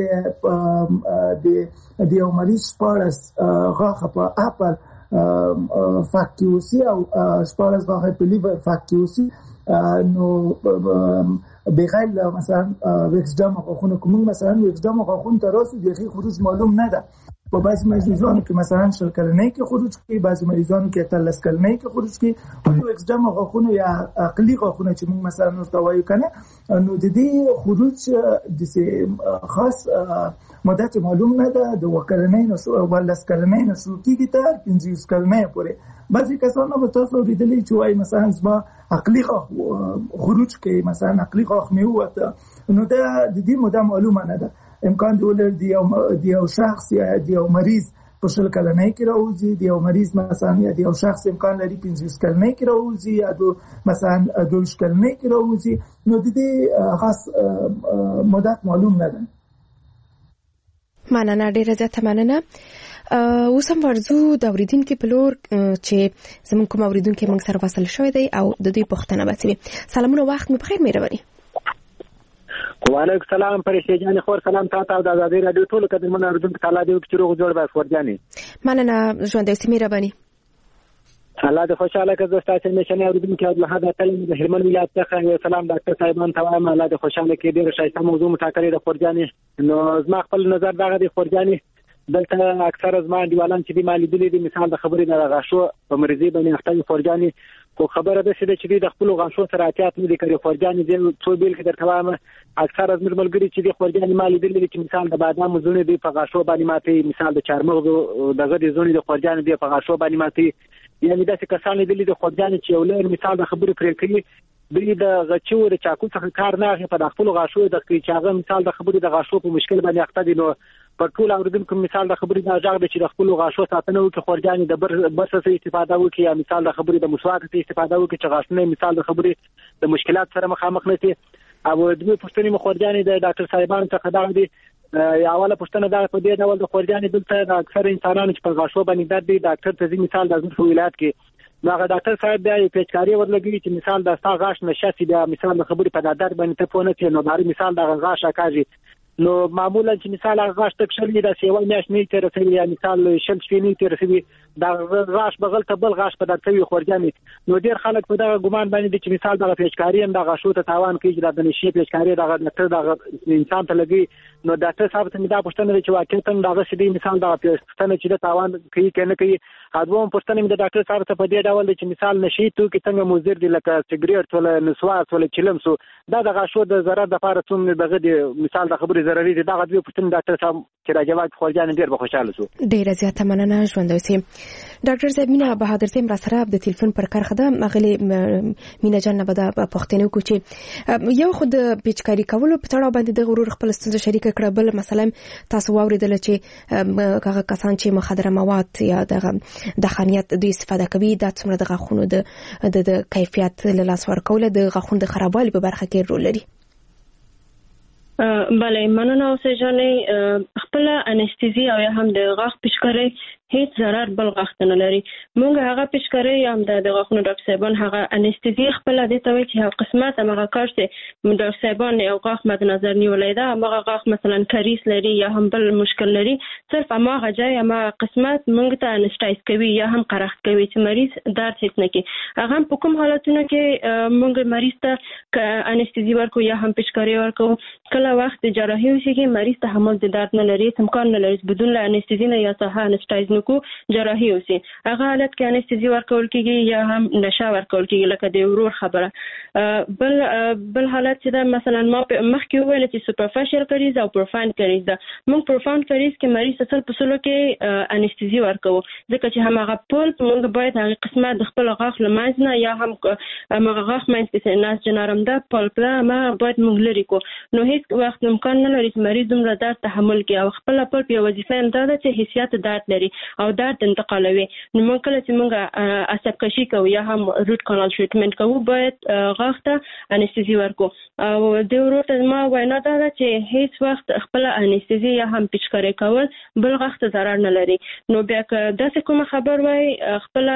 د یو مریض شپاړس غاښه په اپر فک کې اوسي او شپاړس غاښه په لیور فک کې اوسي. نو بغیر مثلا وکسدام غاښونه کوم مثلا وکسدام غاښونه ته راسي دغه خروج معلوم نه ده. په بعض مریضانو کې مثلا شل کلنۍ کې خروج کوي، بعض مریضانو کې اتلس کلنۍ کې خروج کوي. او وکسدام غاښونه یا عقلي غاښونه چې موږ مثلا ورته وایو کنه نو د دې خروج د خاص مدت معلوم نه ده. د وکلنۍ نو ولس کلنۍ نو شروع کېږي تر پنځه کلنۍ پورې. بعضی کسان به تاسو اوریدلی چې وایي مثلا زما عقلي غاښ خروج کوي، مثلا عقلي غاښ مې ووته نو دا د دې موده معلومه نه ده. امکان دی ولر دی یو شخص یا دی یو مریض په شل کلنۍ کې راوځي، دی یو مریض مثلا یا دی یو شخص امکان لري پنځه کلنۍ کې راوځي یا دو مثلا دوه کلنۍ کې راوځي. نو د دې خاص مدت معلوم نه ده. مننه، ډیره زیاته مننه. اوس هم ورځو د اوریدونکو په لور چې زموږ کوم اوریدونکو موږ سره وصل شوی دی او د دوی پوښتنه وکړي. سلامونه، وخت مو بخیر، مهرباني. وعلیکم السلام پرشته جان، خور سلام تاسو او د آزادۍ رادیو ټول کډمنه اوریدونکو تعالی دې چې روغ جوړ بس ورجاني. مننه ژوند دې مهرباني. الله دې خوشاله کړه. زستا چې نشنه اوریدونکو د هدا کلمه د هرمن ولایت څخه سلام ډاکټر صاحبان ته وایم. الله دې خوشاله کړي. ډېر شایسته موضوع مټاکلې د خورجاني. نو زما خپل نظر دغه دی خورجاني دلته اکثر زما دیوالان چې دی مالي دي د مثال د خبرې د غاښو په مرزي باندې اختیار خورجاني خو خبره ده چې د خپل غاښو سره احتیاط نه لري خورجاني د څو بیل کې درته وایم. اکثر از ملګری چې د خورجاني مالي دي چې مثال د بادام زونه دی په غاښو باندې ماتي، مثال د چارمغز دغه د زونه د خورجاني دی په غاښو باندې ماتي. یعنی داسې کسان دي د خورجاني چې ولر مثال د خبرې پرې کوي دوی د غچو د چاکو څخه کار نه اخلي په خپل غاښو د کیچاغه مثال د خبرې د غاښو په مشکل باندې اخته دي. نو په ټول اوریدونکو مثال د خبرې د اجازه چې د خپل غاښو ساتنه وکړي خورجاني د بر بس څخه استفاده وکړي یا مثال د خبرې د مسواک څخه استفاده وکړي چې غاښونه مثال د خبرې د مشکلات سره مخامخ نه شي. او د دې پښتني مخورجاني د ډاکټر صاحبان څخه دا دي یا اوله پښتنه دا په دې ډول د خورجاني دلته د اکثر انسانانو چې په غاښو باندې درد دي ډاکټر ته مثال د ازمیر ولایت کې ناغه ډاکټر صاحب بیا یو پیچکاری ورلګي چې مثال د ستا غاښ نشاسي بیا مثال د خبرې په دادر باندې ته پونه چې نو داري مثال د غاښ اکاږي. نو معمولا چې مثال غاښ تک شلې د سیوا میاش نه تر رسېږي یا مثال شل شپې نه تر رسېږي د غاښ بغل ته بل غاښ په داتوي خورجاني. نو ډیر خلک په دغه ګمان باندې چې مثال د پیچکاری هم د غاښو ته تاوان کوي چې د نشي پیچکاری د ډاکټر د انسان ته لګي. نو ډاکټر صاحب ته دا پوښتنه چې واقعا دغه سړي مثال د پښتنه چې د تاوان کوي کنه کوي. اځوم پښتنه د ډاکټر صاحب ته په دې ډول چې مثال نشي تو کې څنګه مضر دي لکه سیګریټ ولا نسواس ولا چلم سو دا د غاښو د ضرر د لپاره څومره دغه د مثال د خبرې ضرري دي. دغه د پښتنه ډاکټر صاحب چې راجواب خورجان ډیر به خوشاله سو. ډیره زیاته مننه ژوند اوسئ. ډاکټر صاحب مینا بهادر صاحب را سره د ټلیفون پر کار خده مغلی مینا جان نه بده پښتنه کو چې یو خود پیچکاری کول په تړاو باندې د غرور خپل ستونزه شریک کړه. بل مثلا تاسو واوریدل چې هغه کسان چې مخدره مواد یا د خانیت دوی استفاده کوي دا څومره د غاښونو د د کیفیت له لاس ورکول د غاښونو د خرابوالي په برخه کې رول لري. بله مننه اوسه جانې. خپل انستیزي او یا هم د غاښ پیچکاری هیڅ ضرر بل غاښ نه لري. مونږ هغه پیچکاری هم د غاښونو ډاکټر صاحبان هغه انستیزي خپل د توي چې هغه قسمت هغه کار چې ډاکټر صاحبان یو غاښ مد نظر نیولای دا هغه غاښ مثلا کریس لري یا هم بل مشکل لري صرف هغه ځای هغه قسمت مونږ ته انستایز کوي یا هم قرخت کوي چې مریض درد هیڅ نه کوي. هغه په کوم حالتونو کې مونږ مریض ته انستیزي ورکو یا هم پیچکاری ورکو. کله وخت جراحي وشي مریض ته حمل د درد نه لري امکان نه لري بدون انستیزي نه یا صحه انستایز نکو جراحي وشي. هغه حالت کې انستیزي ورکول کیږي یا هم نشه ورکول کیږي لکه د ورور خبره. بل بل حالت چې دا مثلا ما مخکې ویل چې سوپرفیشل کریز او پروفاند کریز دا موږ پروفاند کریز کې مریض اصل په سلو کې انستیزي ورکو ځکه چې هغه پول موږ باید هغه قسمه د خپل غاښ لمنځ نه یا هم هغه غاښ منځ کې ناس جنارم دا پول پلا ما باید موږ لري کو. نو هیڅ وخت امکان نه لري چې مریض دومره درد تحمل کوي او خپل خپل په وظیفه هم دا چې حیثیت درد لري او درد انتقالوي. نو موږ کله چې موږ عصب کشي کوو یا هم روټ کانال ټریټمنټ کوو باید غاښ ته انستیزي ورکو. او د ورور ته ما وینا دا چې هیڅ وخت خپل انستیزي یا هم پیچکاری کول بل غاښ ته ضرر نه لري. نو بیا که داسې کومه خبر وای خپل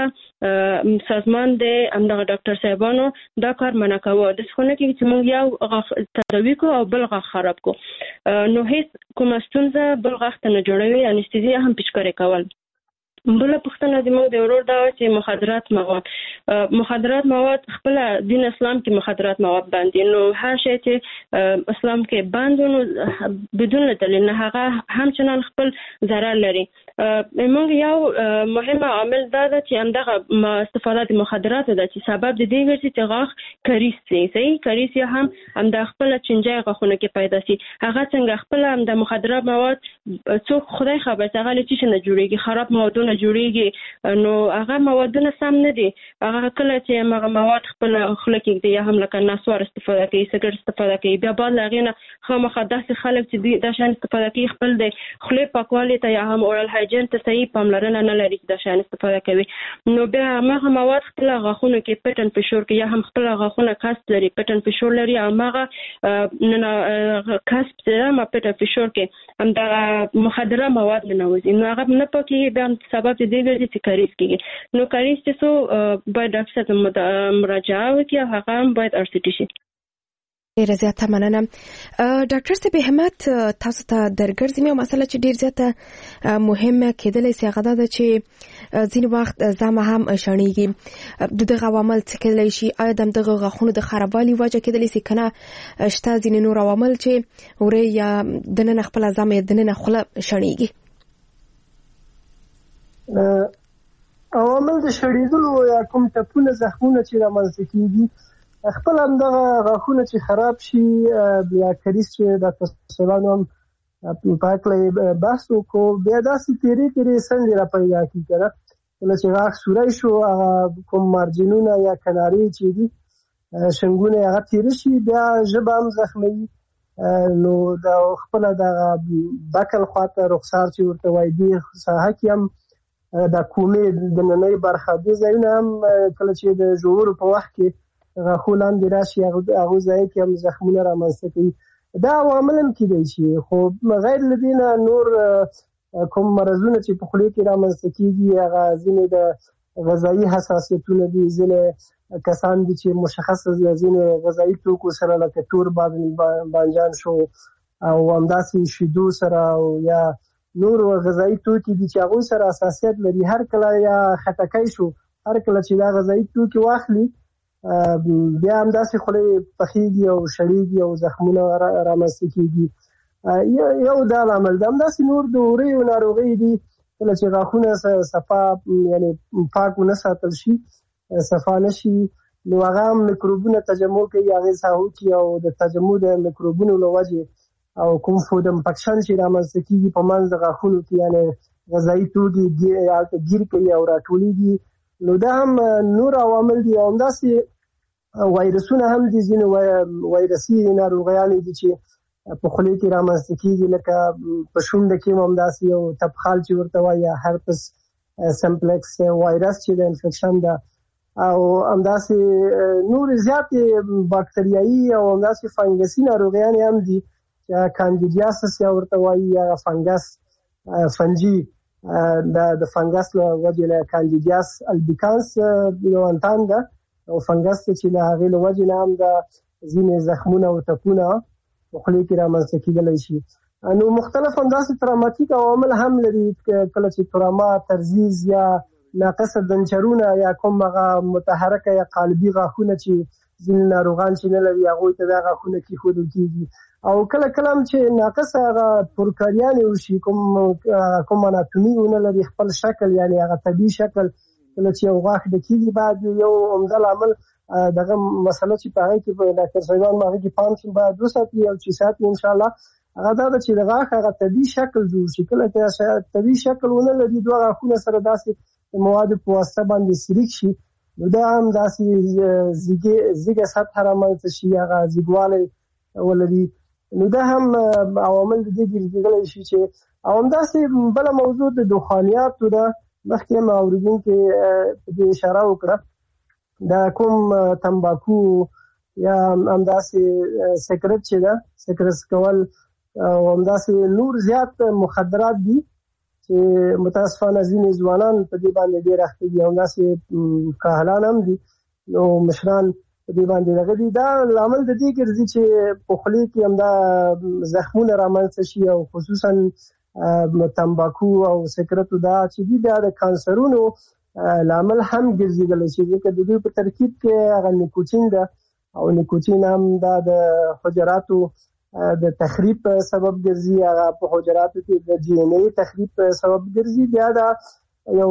سازمان د امدغه ډاکټر صاحبانو دا کار منع کوو د څخه کې چې موږ یو غاښ تداوی کو او بل غاښ خراب کو نو هیڅ کومه ستونزه بل غاښ ته نه جوړوي. انستیزي هم پیچکاری کول. بل پښتنه د موږ د ورور دا چې مخدرات مواد مخدرات مواد خپل دین اسلام کې مخدرات مواد باندې نو هر شی چې اسلام کې باندې بدون دلیل نه هغه همچنان خپل ضرر لري. موږ یو مهمه عامل دا ده چې همدغه استفاده د مخدرات ده چې سبب د دې ګرځي چې غاښ کریس شي. صحیح کریس یا هم همدا خپل چنجای غاښونه کې پیدا شي. هغه څنګه خپل هم د مخدرات مواد څوک خدای خبر څنګه لچې نه جوړيږي خراب موادونه جوړيږي نو هغه موادونه سم نه دي. هغه کله چې هغه مواد خپل خلک کې یا هم لکه نسوار استفاده کوي سګر استفاده کوي بیا بعد لغینه خامخا داسې خلک چې دا شان استفاده کوي خپل د خپل پاکوالي ته یا هم اورال مراجعین ته صحیح پاملرنه نه لري چې د شیان استفاده کوي. نو بیا هغه مواد خپل غاښونو کې پټن فشور کې یا هم خپل غاښونه کاسپ لري پټن فشور لري او هغه نه کاسپ سره ما پټن فشور کې هم دا مخدره مواد نه وځي نو هغه نه پکې بیا سبب دې ګرځي چې کاریز کېږي. نو کاریز چې سو باید ډاکټر ته مراجعه وکړي او هغه هم باید ار سی ټي شي. ډیره زیاته مننه. ډاکټر صاحب همت تاسو ته درګرځي مې مسله چې ډیر زیاته مهمه کېدلې سي هغه ده چې ځینې وخت زما هم شړنیږي د دغه عوامل څه کېدلی شي آیا د دغه غاښونو د خرابوالي وجه کېدلی سي کنه شته ځینې نور عوامل چې ورې یا د نن خپل زما د نن خپل شړنیږي. عوامل د شړېدلو یا کوم ټپونه زخمونه چې رامنځته کېږي خپل هم دغه غاښونه چې خراب شي بیا کریز چې د تاسوانو هم په اړه بحث وکړو بیا داسې تیری تیری څنګه را پیدا کیږي کنه کله چې غاښ سورای شو کوم مارجینونه یا کناري چې دي شنګونه هغه تیر شي بیا ژبه هم زخمي نو د خپل د بکل خواته رخسار چې ورته وایي دي ساحه کې هم د کومې د نننۍ برخه دي ځایونه هم کله چې د جوړ په وخت کې غاښونه هم راشي هغه ځای کې هم زخمونه رامنځته کوي. دا عوامل هم کېدای شي خو غیر له دې نه نور کوم مرضونه چې په خولې کې رامنځته کېږي هغه ځینې د غذایي حساسیتونه دي ځینې کسان دي چې مشخص ځینې غذایي توکو سره لکه تور بانجان شو او همداسې شیدو سره یا نور غذایي توکي دي چې هغوی سره حساسیت لري هر کله یا خټکی شو هر کله چې دا غذایي توکي واخلي بیا هم داسې خولې پخېږي او شړېږي او زخمونه رامنځته کېږي. یو دا عامل ده همداسې نور د وریو ناروغۍ دي کله چې غاښونه صفا یعنی پاک ونه ساتل شي صفا نه شي نو هغه هم میکروبونه تجمع کوي هغې ساحو کې او د تجمع د میکروبونو له وجې او کوم فود انفکشن چې رامنځته کېږي په منځ د غاښونو کې یعنی غذایي توکي ګیر کوي او راټولېږي نو دا هم نور عوامل دي او همداسې وایرسونه هم دي ځینې وایرسي ناروغیانې دي چې په خولې کې رامنځته کېږي لکه په شونډه کې هم همداسې یو تبخال چې ورته وایي یا هرپس سمپلکس وایرس چې د انفیکشن ده او همداسې نور زیاتې باکتریایي او همداسې فنګسي ناروغیانې هم دي چې کاندیدیاسس یا ورته وایي یا فنګس فنجي د د فنګس له وجې له کاندیدیاس البیکانس یو انتان ده او فنګس چې له هغې له وجې نه هم د ځینې زخمونه او ټپونه په خولې کې رامنځته کېدلی شي. نو مختلف همداسې تراماتیک عوامل هم لري کله چې تراما ترزیز یا ناقصه دنچرونه یا کوم هغه متحرکه یا قالبي غاښونه چې ځینې ناروغان چې نه لري هغوی ته دا غاښونه کېښودل کېږي او کله کله هم چې ناقصه هغه پرکاریانې وشي کوم کوم اناتومي ونه لري خپل شکل یعنی هغه طبیعي شکل کله چې یو غاښ ډکېږي باید یو عمده لامل دغه مسله چې په هغې کې ډاکټر صاحبان په هغې کې پام شي باید وساتي او چې ساتي انشاءالله هغه دا ده چې د غاښ هغه طبیعي شکل جوړ شي کله چې طبیعي شکل ونه لري دوه غاښونه سره داسې موادو په واسطه باندې سریک شي نو دا هم داسې زیږه سطحه رامنځته شي هغه زیږوالی ولري نو دا هم عوامل د دې ګرځېدلی شي چې او همداسې بله موضوع د دخانیاتو ده مخکې هم اورېدونکي په دې اشاره وکړه دا کوم تمباکو یا همداسې سګرټ چې ده سګرټ کول او همداسې نور زیات مخدرات دي چې متاسفانه ځینې ځوانان په دې باندې ډېر اخته دي همداسې کاهلان هم دي نو مشران په دې باندې دغه دي دا لامل د دې ګرځي چې په خولې کې همدا زخمونه رامنځته شي او خصوصا تمباکو او سګرټو دا چې دي دا د کانسرونو لامل هم ګرځېدلی شي ځکه د دوی په ترکیب کې هغه نیکوتین ده او نیکوتین هم دا د حجراتو د تخریب سبب ګرځي هغه په حجراتو کې د ډي ان اے تخریب سبب ګرځي بیا دا یو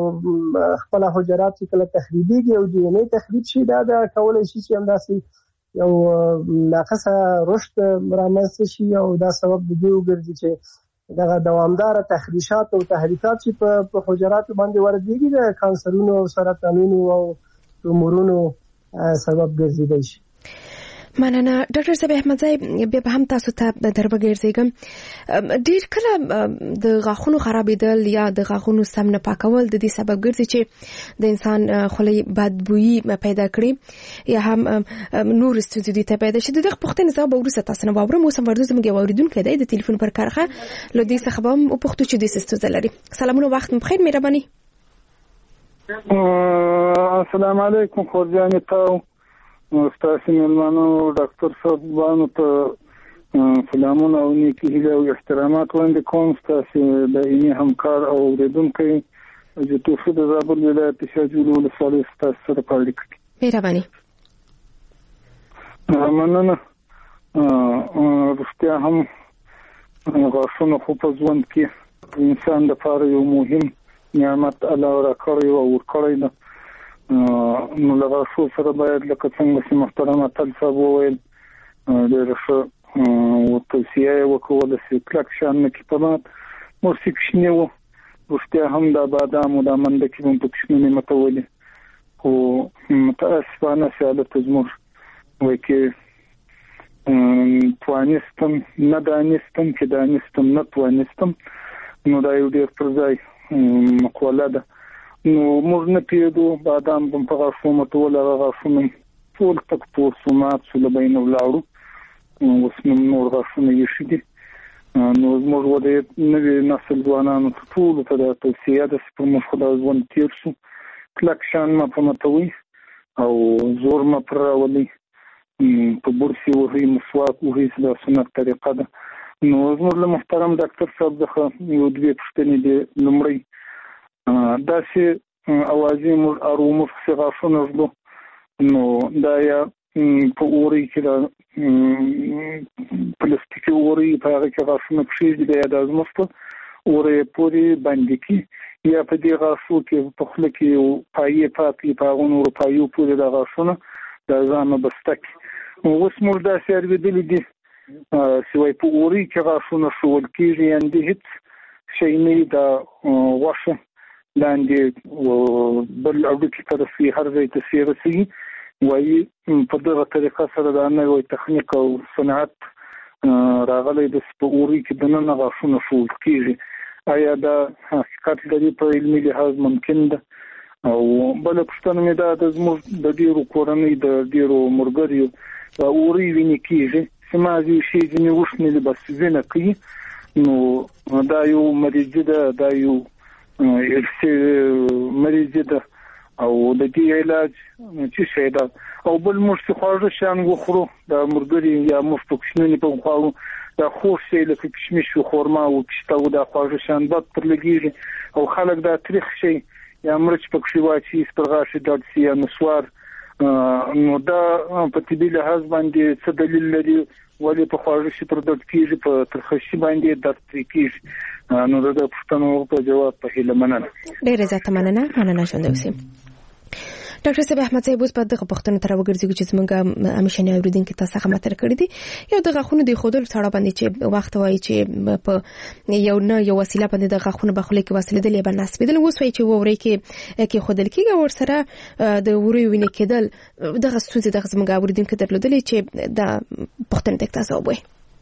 خپل حجرات چې کله تخریبېږي او ډي ان اے تخریب شي دا د کولی شي چې همداسې یو ناقصه رشد رامنځته شي او دا سبب د دې وګرځي چې دغه دوامداره تخریشات او تحریکات چې په حجراتو باندې وردېږي د کانسرونو او سرطانونو او تومورونو سبب ګرځېدای شي. مننه ډاکټر صاحب احمدزی بیا به هم تاسو ته دربه ګرځېږم. ډېر کله د غاښونو خرابېدل یا د غاښونو سم نه پاکول د دې سبب ګرځي چې د انسان خولې بدبويي پیدا کړي یا هم نور ستونزې دي ته پیدا شي. د دغه پوښتنې ځواب وروسته تاسو نه واورم. اوس هم ورته زموږ یو اوریدونکی دی د ټلیفون پر کارخه له دې څخه به هم وپوښتو چې د ستونزه لري. سلامونه، وخت مو بخیر، مهرباني. السلام علیکم خورجانې تاو ستاسو مېلمانو ډاکټر صاحب باندې ته سلامونه او نیکی هیله او احترامات وړاندې کوم. ستاسو دایمي همکار او اوریدونکی د توفیق د زابل ولایت شاجول ولسوالۍ ستاسو سره په اړیکه کې. مهرباني. مننه. رښتیا هم غاښونه خو په ژوند کې انسان لپاره یو مهم نعمت الله راکړی او ورکړی ده. نو له غاښو سره باید لکه څنګه چې محترم اتل صاحب وویل ډېر ښه توصیه یې وکړله چې کلک شان نه کیپمات مرسي کوچني وو. رښتیا هم دا بادام او دا منډکې به هم په کوچني متولې خو متاسفانه چې حالت زموږ وایي کې توانستم نه دانستم چې دانستم نه توانستم. نو دا یو ډېر پر ځای مقوله ده. نو موږ نه پیدو بادام بم په غاښو متول هغه غاښونه ټول تک پور سومات سو لبین ولاړو. اوس نور غاښونه یې شي دي. نو موږ ودې نوې نسل ځوانانو ټول ته د توصیه ده چې په موږ خدای ځوان تیر شو کلک شان ما په متوي او زور ما پر راولي په برسي وهي مسواک وهي د سنت طریقه ده. نو زموږ له محترم ډاکټر صاحب څخه یو دوه پوښتنې دي. لومړی دا چې اوازې موږ ارومو څخه غاښونه ورلو نو دا یا په اوري کې دا پلاستیکي اوري په هغه کې غاښونه کښېږدي دا د زموږ په اوري پورې باندې کې یا په دې غاښو کې په خوله کې پایې پاتې په هغو نورو پایو پورې د غاښونه دا ځانه بسته کې. اوس موږ داسې اورېدلي دي چې وایي په اوري کې غاښونه ښوول کېږي یعنې هېڅ شی نه وي دا غوښه لاندې بل اړوکي ته رسي هر ځای ته سي رسي. وایي په دغه طریقه سره دا نوی تخنیک او صنعت راغلی د په اوري کې دننه غاښونه ښوول کېږي. آیا دا حقیقت لري په علمي لحاظ ممکن ده؟ او بله پوښتنه مې دا ده زموږ د ډېرو کورنۍ د ډېرو ملګریو دا اوري وینې کېږي چې مازې شي ځینې وښنې بس وینه کوي. نو دا یو مریضي ده دا یو مریضي ده او د دې علاج چې شي ده. او بل موږ چې خواږه شیان وخورو دا ملګري یا موږ په کوچني په خواړو دا خوږ شی لکه کشمش او خرما او پسته او دا خواږه شیان بد پر لګېږي او خلک دا تریخ شي یا مرچ پکې واچي سپرغاښي ډاډ سي یا نسوار. نو دا په طبي لحاظ باندې څه دلیل لري ولې په خواږه شي پر درد کېږي په ترخه شي باندې درد ترې کېږي؟ نو دا د پوښتنو په جواب په هیله مننه. ډېره زیاته مننه. مننه ژوندی اوسئ. ډاکټر صاحب احمدزی اوس په دغه پوښتنه تر وګرځېږو چې زموږ همیشني اورېدونکي تاسو څخه مطرح کړي دي. یو د غاښونو د ایښودلو سره باندې چې وخت وایي چې په یو نه یو وسیله باندې د غاښونو په خوله کې وسیلېدل یا به نصبېدل اوس وایي چې وورۍ کې کېښودل کېږي او ورسره د ورویو وینې کېدل دغه ستونزې دغه زموږ اورېدونکي درلودلې چې دا پوښتنې ته تاسو ووایئ.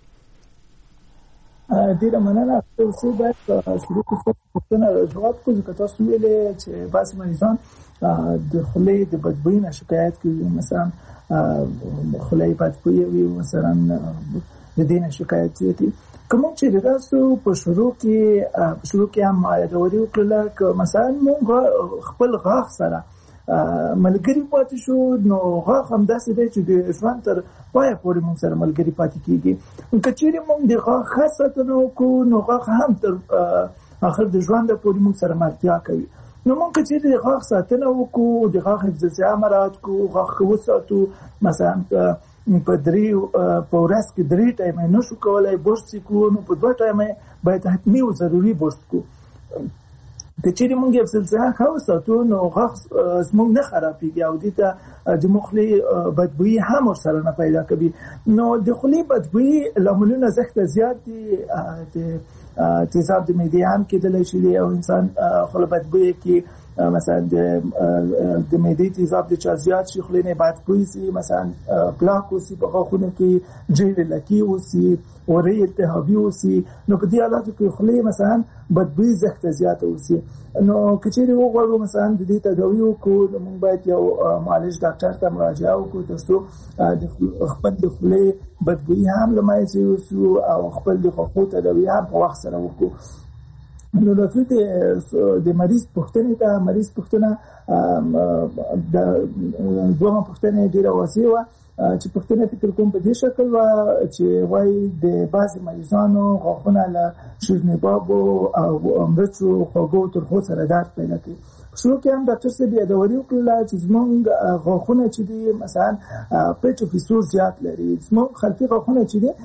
ډیره مننه. تاسو باید شروع کړئ پوښتنه جواب کوئ چې تاسو ویلې چې بعض مریضان د خولې د بدبویي نه شکایت کوي، مثلا خولې بدبویي وي مثلا د دې نه شکایت کوي. کوم چې تاسو په شروع کې شروع کې هم یادوري وکړه چې مثلا موږ خپل غاښ سره ملګری پاتې شو نو غاښ هم داسې دی چې د ژوند تر پایه پورې موږ سره ملګری پاتې کېږي. که چېرې موږ د غاښ ښه ساتنه وکړو نو غاښ هم تر آخر د ژوند پورې موږ سره ملتیا کوي. نو موږ که چېرې د غاښ ساتنه وکړو د غاښ حفظ الصحه مراعات کړو غاښ ښه وساتو مثلا په درې په ورځ کې درې ټایمه نه شو کولی برس یې کړو نو په دوه ټایمه باید حتمي او ضروري برس کړو. که چېرې موږ حفظ الصحه ښه وساتو نو غاښ زموږ نه خرابېږي او دې ته د خولې بدبویي هم ورسره نه پیدا کوي. نو د خولې بدبویي لاملونه زښته زیات دي. د تیزاب د معدې هم کېدلی شي او انسان خوله بدبویي کې مثلا د معدې تیزاب د چا زیات شي خولې نه بد بوی سي مثلا پلاک وسی په غاښونو کې جیل لکی وسی اورې التهابي وسی نو په دې حالاتو کې خولې مثلا بد بوی زخت زیات وسی نو کچېری وګورو مثلا د دې تداوی کو موږ باید یو معالج ډاکټر ته مراجعه وکړو ترڅو د خپل د خولې بد بوی هم لمایسي او خپل د خپل تداوی هم په وخت سره وکړو نو راځي د مریض پوښتنه ته مریض پوښتنه د دوه پوښتنه ډیره واسیه چې پښتنه فکر کوم په دې شکل وا چې وای د بعض مریضانو غاښونه له شیرنیباب او مرچو خوږو ترخو سره درد پیدا کوي شو کې هم ډاکټر سره بیا د وریو کله چې زمونږ غاښونه چې دي مثلا پیټو فیسور زیات لري زمونږ خلفي غاښونه چې دي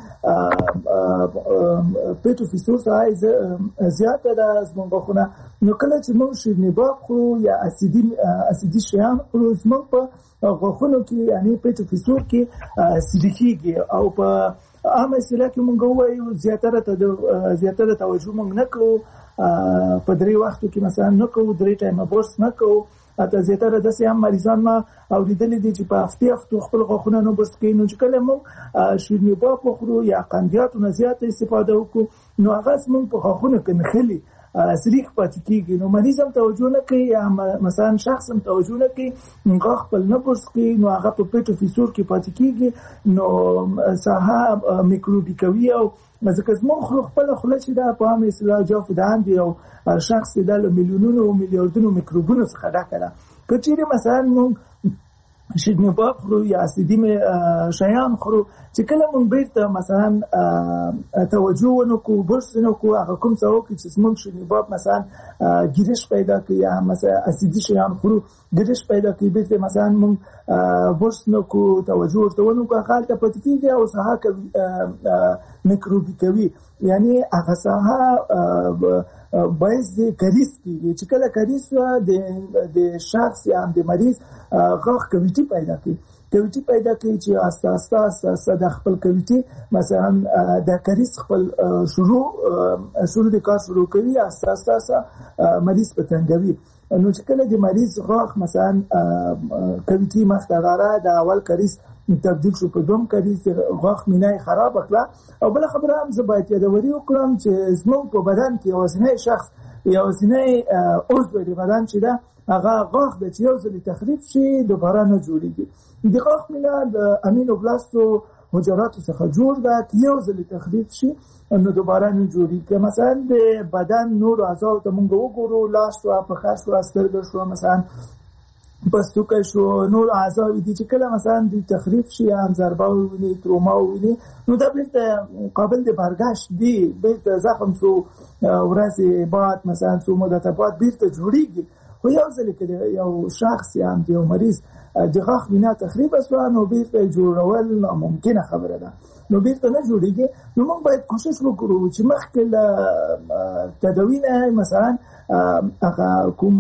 پیټو فیسور زیات ده زمونږ غاښونه نو کله چې موږ شیرنیباب خورو یا اسیدي اسیدي شیان خورو زمونږ په غاښونو کې یعنی پیټو فیسور کې سلیکيږي او په عامه اصطلاح کې موږ وایو زیاتره ته زیاتره توجه موږ نه کوو په درې وختو کې مثلا نه کوو درې ټایمه برس نه کوو اته زیاتره د سیام مریضان ما او لیدل دي چې په هفته هفته خپل غاښونه نو برس کوي نو چې کله موږ شیرنیباب خورو یا قندیات نه زیات استفاده وکړو نو هغه موږ په غاښونو کې نخلي سلیک پاتې کیږي نو مریض هم توجه نه کوي یا مثلا شخص هم توجه نه کوي غاښ خپل نه برس کوي نو هغه په پیټو فیسور کې پاتې کیږي نو ساحه میکروبي کوي او ځکه زموږ خپل خوله چې دا په عامه اصطلاح جوفدان دی او شخص د میلیونونو او میلیاردونو میکروبونو څخه ډک ده که چیرې مثلا موږ شیرنیباب خورو یا اسیدي شیان خورو چې کله موږ بیرته مثلا توجه ونکړو برس ونکړو هغه کوم څه وکړي چې موږ شیرنیباب مثلا ګیرش پیدا کوي یا مثلا اسیدي شیان خورو ګیرش پیدا کوي بیرته مثلا موږ برس نکړو توجه ورته ونکړو هغه ته پاتې کیږي او ساحه کوي میکروبي کوي یعنی هغه ساحه باعث د کریس کیږي چې کله کریس د شخص یا د مریض غاښ کویټي پیدا کوي کویټي پیدا کوي چې آسته آسته آسته آسته د خپل کویټي مثلا د کریس خپل شروع شروع د کار شروع کوي آسته آسته آسته مریض په تنګوي نو چې کله د مریض غاښ مثلا کویټي مختغاره د اول کریس تبدیل شو په دوم کریس غاښ مینای خراب کړه او بل خبره هم زه باید یادوري وکړم چې زموږ په بدن کې وزنه شخص یا وزنه عضو د بدن چې ده هغه غاښ د یو ځل تخریب شي دوباره نه جوړیږي د غاښ مینا د امینوبلاستو حجراتو څخه جوړ ده چې یو ځل تخریب شي نو دوباره نه جوړیږي مثلا د بدن نور اعضاء ته موږ وګورو لاس او پښه او سترګې شو مثلا پستوکه شو نور اعضاء دي چې کله مثلا د تخریب شي هم ضربه ویني تروما ویني نو دا بیرته قابل د برگشت دي بیرته زخم شو ورځې بعد مثلا څو مدته بعد بیرته جوړیږي خو یو ځل کې یو شخص یا یو مریض د غاښ مینا تخریب شو نو بیرته جوړول ناممکنه خبره ده نو بیرته نه جوړیږي نو موږ باید کوشش وکړو چې مخکې له تداوی نه مثلا هغه کوم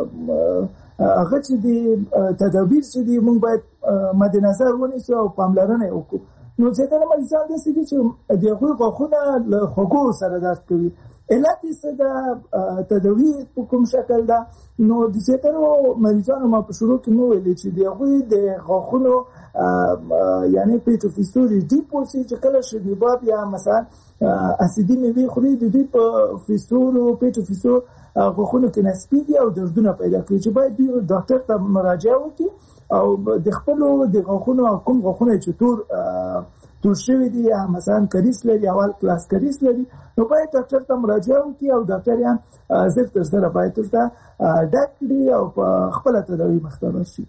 هغه چې د تدابیر چې دی موږ باید مد نظر ونیسو او پاملرنه وکړو نو ځکه مریضان د سړي چې د غوږ غاښونه له خوږو سره درد کوي علت یې د تداوی په کوم شکل ده نو د ځکه مریضانو ما په شروع کې نو ویل چې د غوږ د غاښونو یعنی پیټو فیسور دی پوسی چې کله شیرنیباب یا مثلا اسیدي میوه خوري د دې په فیسور او پیټو فیسور غاښونو کې نسبیږي او دردونه پیدا کوي چې باید ډاکټر ته مراجعه وکړي او د خپل د غاښونو کوم غاښونه چې تور تور شوی دي یا مثلا کریس لري اول کلاس کریس لري نو باید ډاکټر ته مراجعه وکړي او ډاکټر یې زر تر سره باید ته ډاکټري او په خپل تداوی مختبر شي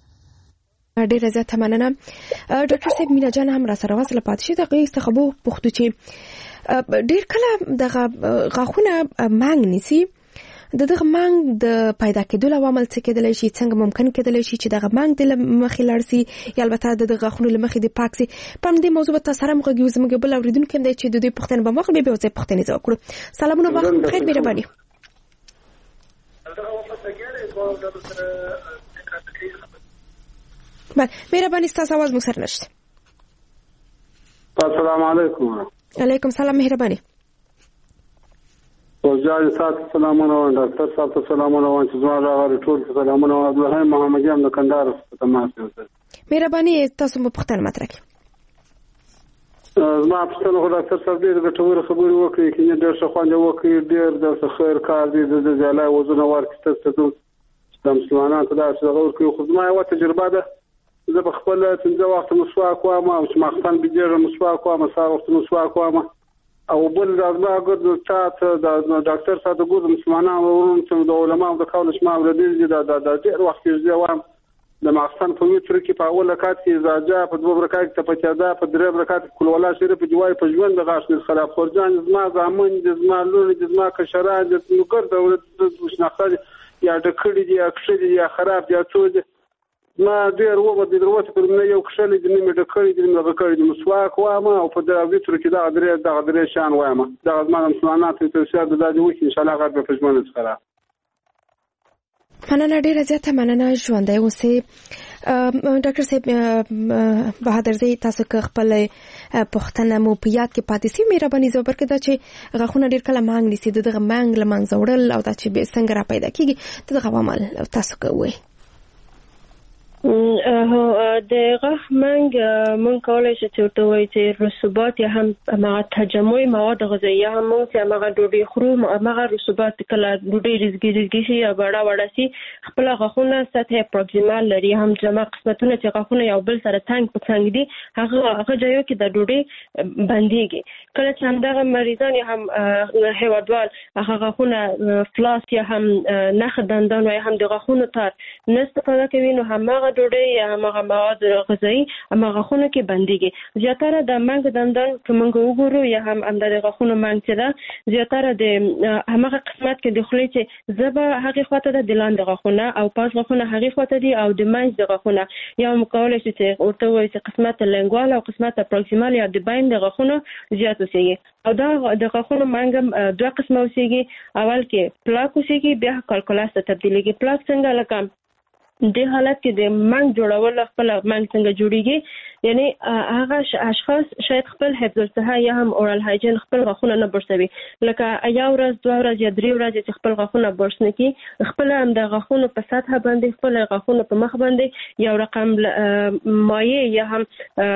ډیره زیاته مننه ډاکټر صاحب مینا جان هم را سره وصله پاتې شي دغه استخبو پوښتو چې ډیر کله دغه غاښونه مانګ نیسي د دغه مانګ د پیدا کېدو عوامل څه کېدلی شي څنګه ممکن کېدلی شي چې دغه مانګ د مخې لاړ شي یا البته د دغه غاښونو له مخې د پاک شي په همدې موضوع به تاسو سره همغږي اوسو زموږ بل اورېدونکي هم دی چې د دوی پوښتنه به واخلو بیا به ورته پوښتنې ځواب کړو سلامونه وخت بخیر مهرباني بله مهرباني ستاسو اواز موږ سره نشته السلام علیکم علیکم سلام مهرباني وزاري سات سلامونه ډاکټر صاحب ته سلامونه وایم چې زما راغلي ټول سلامونه او عبدالرحیم محمدي هم د کندهار څخه تماس کوي. مهرباني تاسو مو پوښتنه مطرح کړئ. زما پوښتنه خو ډاکټر صاحب دې ګټورې خبرې وکړي چې ډېر ښه خوند وکړي، ډېر د خیر کار دی د ځای وزن ورکړي ته د مسلمانانو ته داسې دغه ورکوي. خو زما یوه تجربه ده، زه په خپل پنځه وخته مسواک وایم او چې ماخستن بېدېږم مسواک وایم، سهار وخت مسواک وایم. او بل دا زما ګرد چاته د ډاکټر صاحب د ګورد مسلمانانو ورونو چې د علماو د قول شما اورېدلي دي د ډېر وخت کې زه وایم د ماخستن په وتر کې په اول رکعت کې زاجا په دوه رکعت کې په چادا په درې رکعت کې کول ولا شریف دی وای په ژوند د غاښ خراب خورجان زما زامن د زما لور د زما کشران د نوکر د ولادت شناخته یا د کړي دی اکشل دی یا خراب دی څو دی ما ډیر وو د دروته پر نه یو کشل دی نیمه د کړي دی نه کړي دی مسواک وامه او په د وتر کې دا درې د درې شان وامه دا زما مسلمانانو ته څه د دې وکی ان شاء الله غږ په ژوند سره. مننه ډیره زیاته مننه ژوندۍ اوسئ. ډاکټر صاحب بهادر زی تاسو که خپل پوښتنه مو په یاد کې پاتې سي مهرباني زو برکه دا چې غاښونه ډیر کله مانګ نیسي دغه مانګ لمنځه وړل او دا چې څنګه را پیدا کیږي دغه عوامل تاسو کوئ. هو د غاښ منګ مونږ کولای شو چې ورته وایي چې رسوبات یا هم هغه تجمع مواد غذایي هم مونږ چې هغه ډوډۍ خورو هغه رسوبات کله ډوډۍ رزګي رزګي شي یا وړه وړه شي خپل غاښونه سطح پروکسیمال لري هم جمع قسمتونه چې غاښونه یو بل سره تنګ په تنګ دي هغه هغه ځایو کې د ډوډۍ بنديږي. کله چې همدغه مریضان یا هم هیوادوال هغه غاښونه فلاس یا هم نخ دندان یا هم د غاښونو تار نه استفاده کوي نو همغه ډوډۍ یا هغه مواد غذایی هغه غاښونو کې بنديږي. زیاتره د منګ دندان کومنګ وګورو یا هم اندر غاښونو منګ چې دا زیاتره د هغه قسمت کې د خولې چې زبه هغه خواته د دلان د غاښونه او پاس غاښونه هغه خواته دي او د منځ د غاښونه یا مقاوله چې ورته وایي چې قسمت لنګوال او قسمت پروکسیمال یا د باین د غاښونو زیات اوسېږي او دا د غاښونو منګ دوه قسمه اوسېږي. اول کې پلاک اوسېږي بیا کالکولاس ته تبدیلېږي. پلاک څنګه لکه د حالت کې د منګ جوړول خپل منګ څنګه جوړیږي یعنی هغه اشخاص شاید خپل حفظ الصحه یا هم اورال هایجین خپل غاښونه نه برسوي لکه یو ورځ دوه ورځې یا درې ورځې چې خپل غاښونه برس نه کړي خپل هم د غاښونو په سطح باندې خپل غاښونو په مخ باندې یو رقم مایع یا هم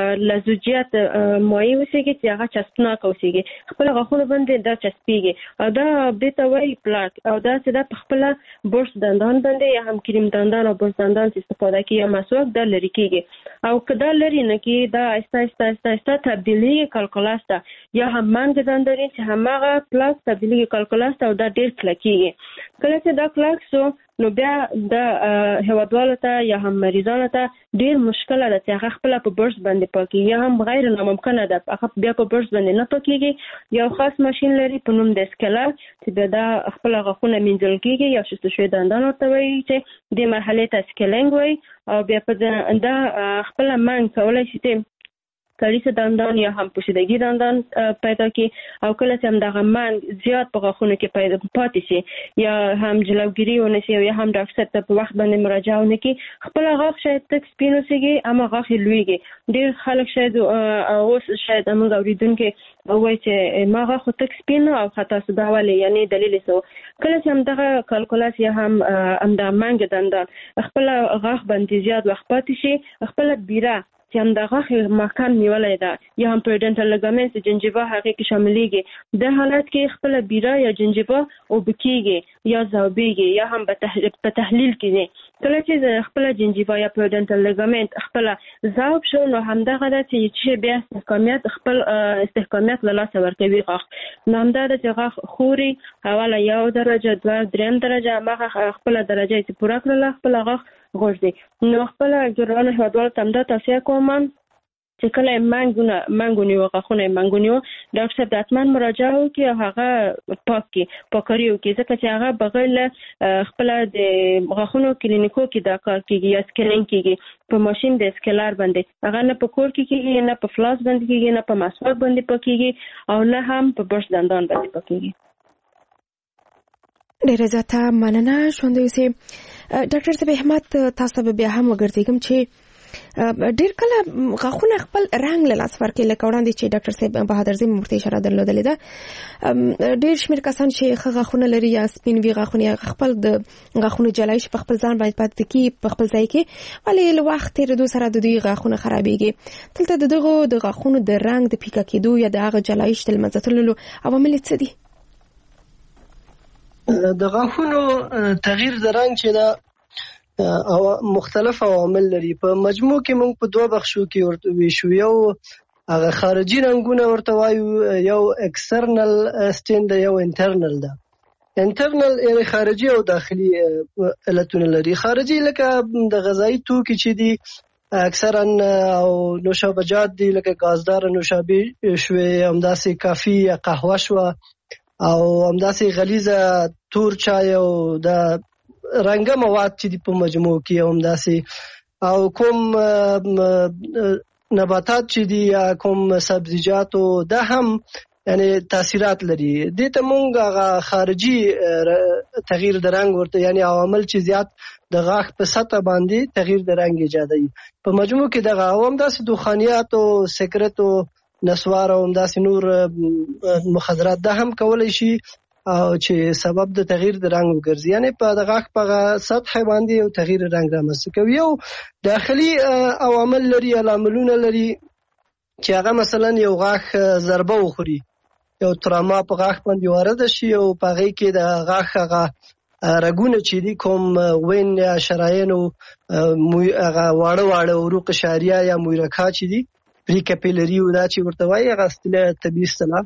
لزوجیت مایع وسیږي چې هغه چسپناک وسیږي خپل غاښونو باندې دا چسپیږي او دا د توي پلاک او دا چې د خپل برس دندان باندې یا هم کریم دندان او دندان استفاده کوي یا مسواک د لری کیږي او کدا لری نه کی دا آسته آسته آسته آسته تبدیلی کالکولاس ته یا هم منګ دندري چې همغه پلاک تبدیلی کالکولاس ته او دا ډیر کلکیږي. کله چې دا کلک سو نو بیا د هوادوالو ته یا هم مریضانو ته ډیر مشکل ده چې هغه خپل په برس باندې پاکي یا هم غیر ناممکنه ده هغه بیا په برس باندې نه پاکيږي. یو خاص ماشين لري په نوم د سکلر چې دا خپل غاښونه مینځل کیږي یا شستشوي دندان ورته وایي چې د مرحله ته سکلینګ وایي او بیا په دا خپل منګ کولای شي چې کاریس دندان یا هم پوشیدگی دندان پیدا کی او کله چې هم دغه منګ زیات په غاښونو کې پیدا پاتې شي یا هم جلوګیری ونشي یا هم ډاکټر ته په وخت باندې مراجعه ونکړي خپل غاښ شاید تک سپین وسیږي اما غاښ لویږي. ډیر خلک شاید اوس شاید موږ اوریدونکو وایي چې ما غاښ تک سپین او خطا سوداواله یعنی دلیل سو کله چې هم دغه کالکولاس یا هم هم د منګ دندان خپل غاښ باندې زیات وخت پاتې شي خپل بیره چې هم د غاښ مکان نیولای ده یا هم پریډنټل لګامنټ جنجیوا هغه کې شاملېږي د حالت کې خپل بیره یا جنجیوا او بکیږي یا زاوبېږي یا هم په تحلیل کې کله چې خپل جنجیوا یا پریډنټل لګامنټ خپل زاوب شو نو همدغه د چې بیا استحکامیت خپل استحکامیت له لاسه ورکوي غاښ نو همدا د غاښ خوري حواله یو درجه دوه دریم درجه هغه خپل درجه چې پوره کړل خپل غاښ غوړدي. نو خپل ګرانه هوادوال تم دا تاسو کوم چې کله منګونه منګونی وغاخونه منګونیو ډاکټر صاحب د اتمن مراجعه وکي او هغه پاکي پاکریو کې ځکه چې هغه بغیر خپل د غاخونو کلینیکو کې دا کار کیږي یا سکرین کیږي په ماشين د سکلر باندې هغه نه په کور کې کیږي نه په فلاس باندې کیږي نه په مسواک باندې پاکيږي او نه هم په برش دندان باندې پاکيږي. ډیره زیاته مننه ژوندۍ اوسئ. ډاکټر صاحب احمد تاسو به بیا هم وګرځېږم چې ډیر کله غاښونه خپل رنگ له لاس ورکړي، لکه وړاندې چې ډاکټر صاحب بهادر زیم مرته اشاره درلودلې ده. ډیر شمیر کسان چې ښه غاښونه لري یا سپین وی غاښونه خپل د غاښونو جلایش په خپل ځان باندې پاتې کی په خپل ځای کې، ولې له وخت تیریدو سره د دوی غاښونه خرابېږي. دلته د دغه د غاښونو د رنگ د پیکا کېدو یا د هغه جلایش د منځه تللو عوامل څه دي؟ د غاښونو تغییر د رنگ چې دا او مختلف عوامل لري. په مجموع کې موږ په دوه بخشو کې ورته ویشو، یو هغه خارجي رنگونه ورته وایو، یو اکسترنل سټین ده، یو انټرنل ده. انټرنل یعنی خارجي او داخلي علتونه لري. خارجي لکه د غذایی توکي چې دي اکثرا او نوشابجات دي، لکه گازدار نوشابې شوې، همداسې کافي یا قهوه شوه، او همداسې غلیظه تور چای او د رنګه مواد چې دی په مجموع کې همداسې، او کوم نباتات چې دی یا کوم سبزیجات دا هم یعنی تاثیرات لري. دې ته مونږ هغه خارجي تغییر د رنګ ورته یعنی عوامل چې زیات د غاښ په سطح باندې تغییر د رنګ ایجادوي. په مجموع کې دغه عوام داسې دخانیات او سیګریټ او نسوار او همداسې نور مخدرات دا هم کولای شي او چې سبب د تغییر د رنګ وګرځي، یعنی په د غاښ په سطح باندې یو تغییر رنګ رامنځته کوي. یو داخلي عوامل لري، عواملونه لري چې هغه مثلا یو غاښ ضربه وخوري، یو تراما په غاښ باندې وارد شي او په هغې کې د غاښ هغه رګونه چې دي کوم وین یا شرايين او هغه واړه واړه عروق شعریه یا مویرکا چې دي پری کپیلری او دا چې ورته وایي هغه اصطلاح طبي اصطلاح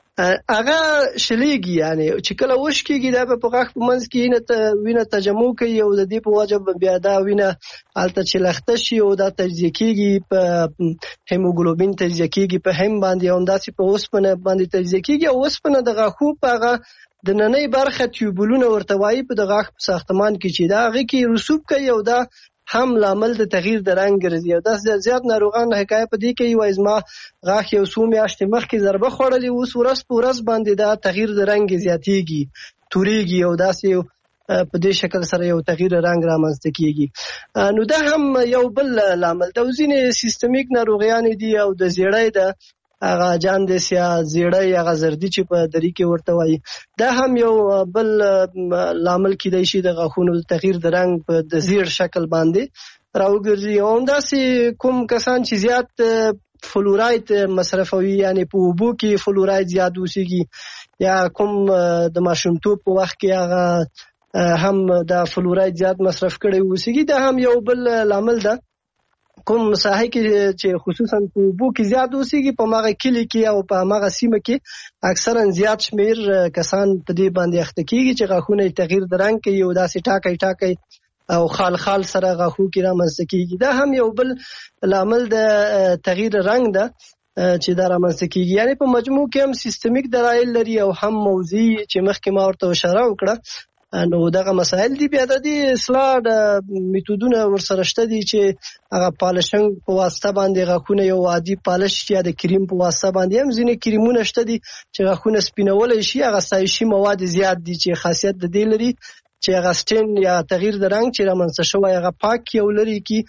هغه شلیږي، یعنی چې کله وشکېږي دا په غاښ په منځ کې نه وینه تجمع کوي او د دې په وجه بیا دا وینه هلته چې لخته شي او دا تجزیه کېږي، په هیموګلوبین تجزیه کېږي، په هم باندې همداسې په اوسپنه باندې تجزیه کېږي. او اوسپنه د غاښو په هغه د ننۍ برخه تیوبولونه ورته وایي په د غاښ په ساختمان کې چې دا هغې کې رسوب کوي او دا هم لامل د تغییر د رنګ ګرځي. او دا زیات ناروغان حکایه په دې کوي وایي زما غاښ یو څو میاشتې مخکې ضربه خوړلې، اوس ورځ په ورځ باندې دا تغییر د رنګ زیاتېږي، تورېږي او داسې په دې شکل سره یو تغییر رنګ رامنځته کېږي. نو دا هم یو بل لامل ده. ځینې سیستمیک ناروغیانې دي او د زیړی ده هغه جاندس یا زیړی هغه زردي چې په دري کې ورته وایي، دا هم یو بل لامل کېدای شي د غاښونو د تغییر د رنګ په د زیړ شکل باندې راوګرځي. او همداسې کوم کسان چې زیات فلوراید مصرفوي، یعنی په اوبو کې فلوراید زیات اوسېږي، یا کوم د ماشومتوب په وخت کې هغه هم د فلوراید زیات مصرف کړی اوسېږي، دا هم یو بل لامل ده. کوم ساحه کې چې خصوصا په اوبو کې زیات اوسېږي، په هغه کلي کې او په هغه سیمه کې اکثرا زیات شمیر کسان په دې باندې اخته کېږي چې غاښونه تغییر د رنګ کوي او داسې ټاکي ټاکي او خال خال سره غاښو کې رامنځته کېږي. دا هم یو بل لامل د تغییر رنګ ده چې دا رامنځته کېږي. یعنی په مجموع کې هم سیستمیک دلایل لري او هم موضوعي چې مخکې ما ورته اشاره وکړه. نو دغه مسائل دي. بیا د دې اصلاح د میتودونه ورسره شته دي چې هغه پالشنګ په واسطه باندې غاښونه یو عادي پالش یا د کریم په واسطه باندې هم ځینې کریمونه شته دي چې غاښونه سپینولی شي. هغه ستایشي مواد زیات دي چې خاصیت د دې لري چې هغه سټین یا تغییر د رنګ چې رامنځته شوی هغه پاک او لري کی.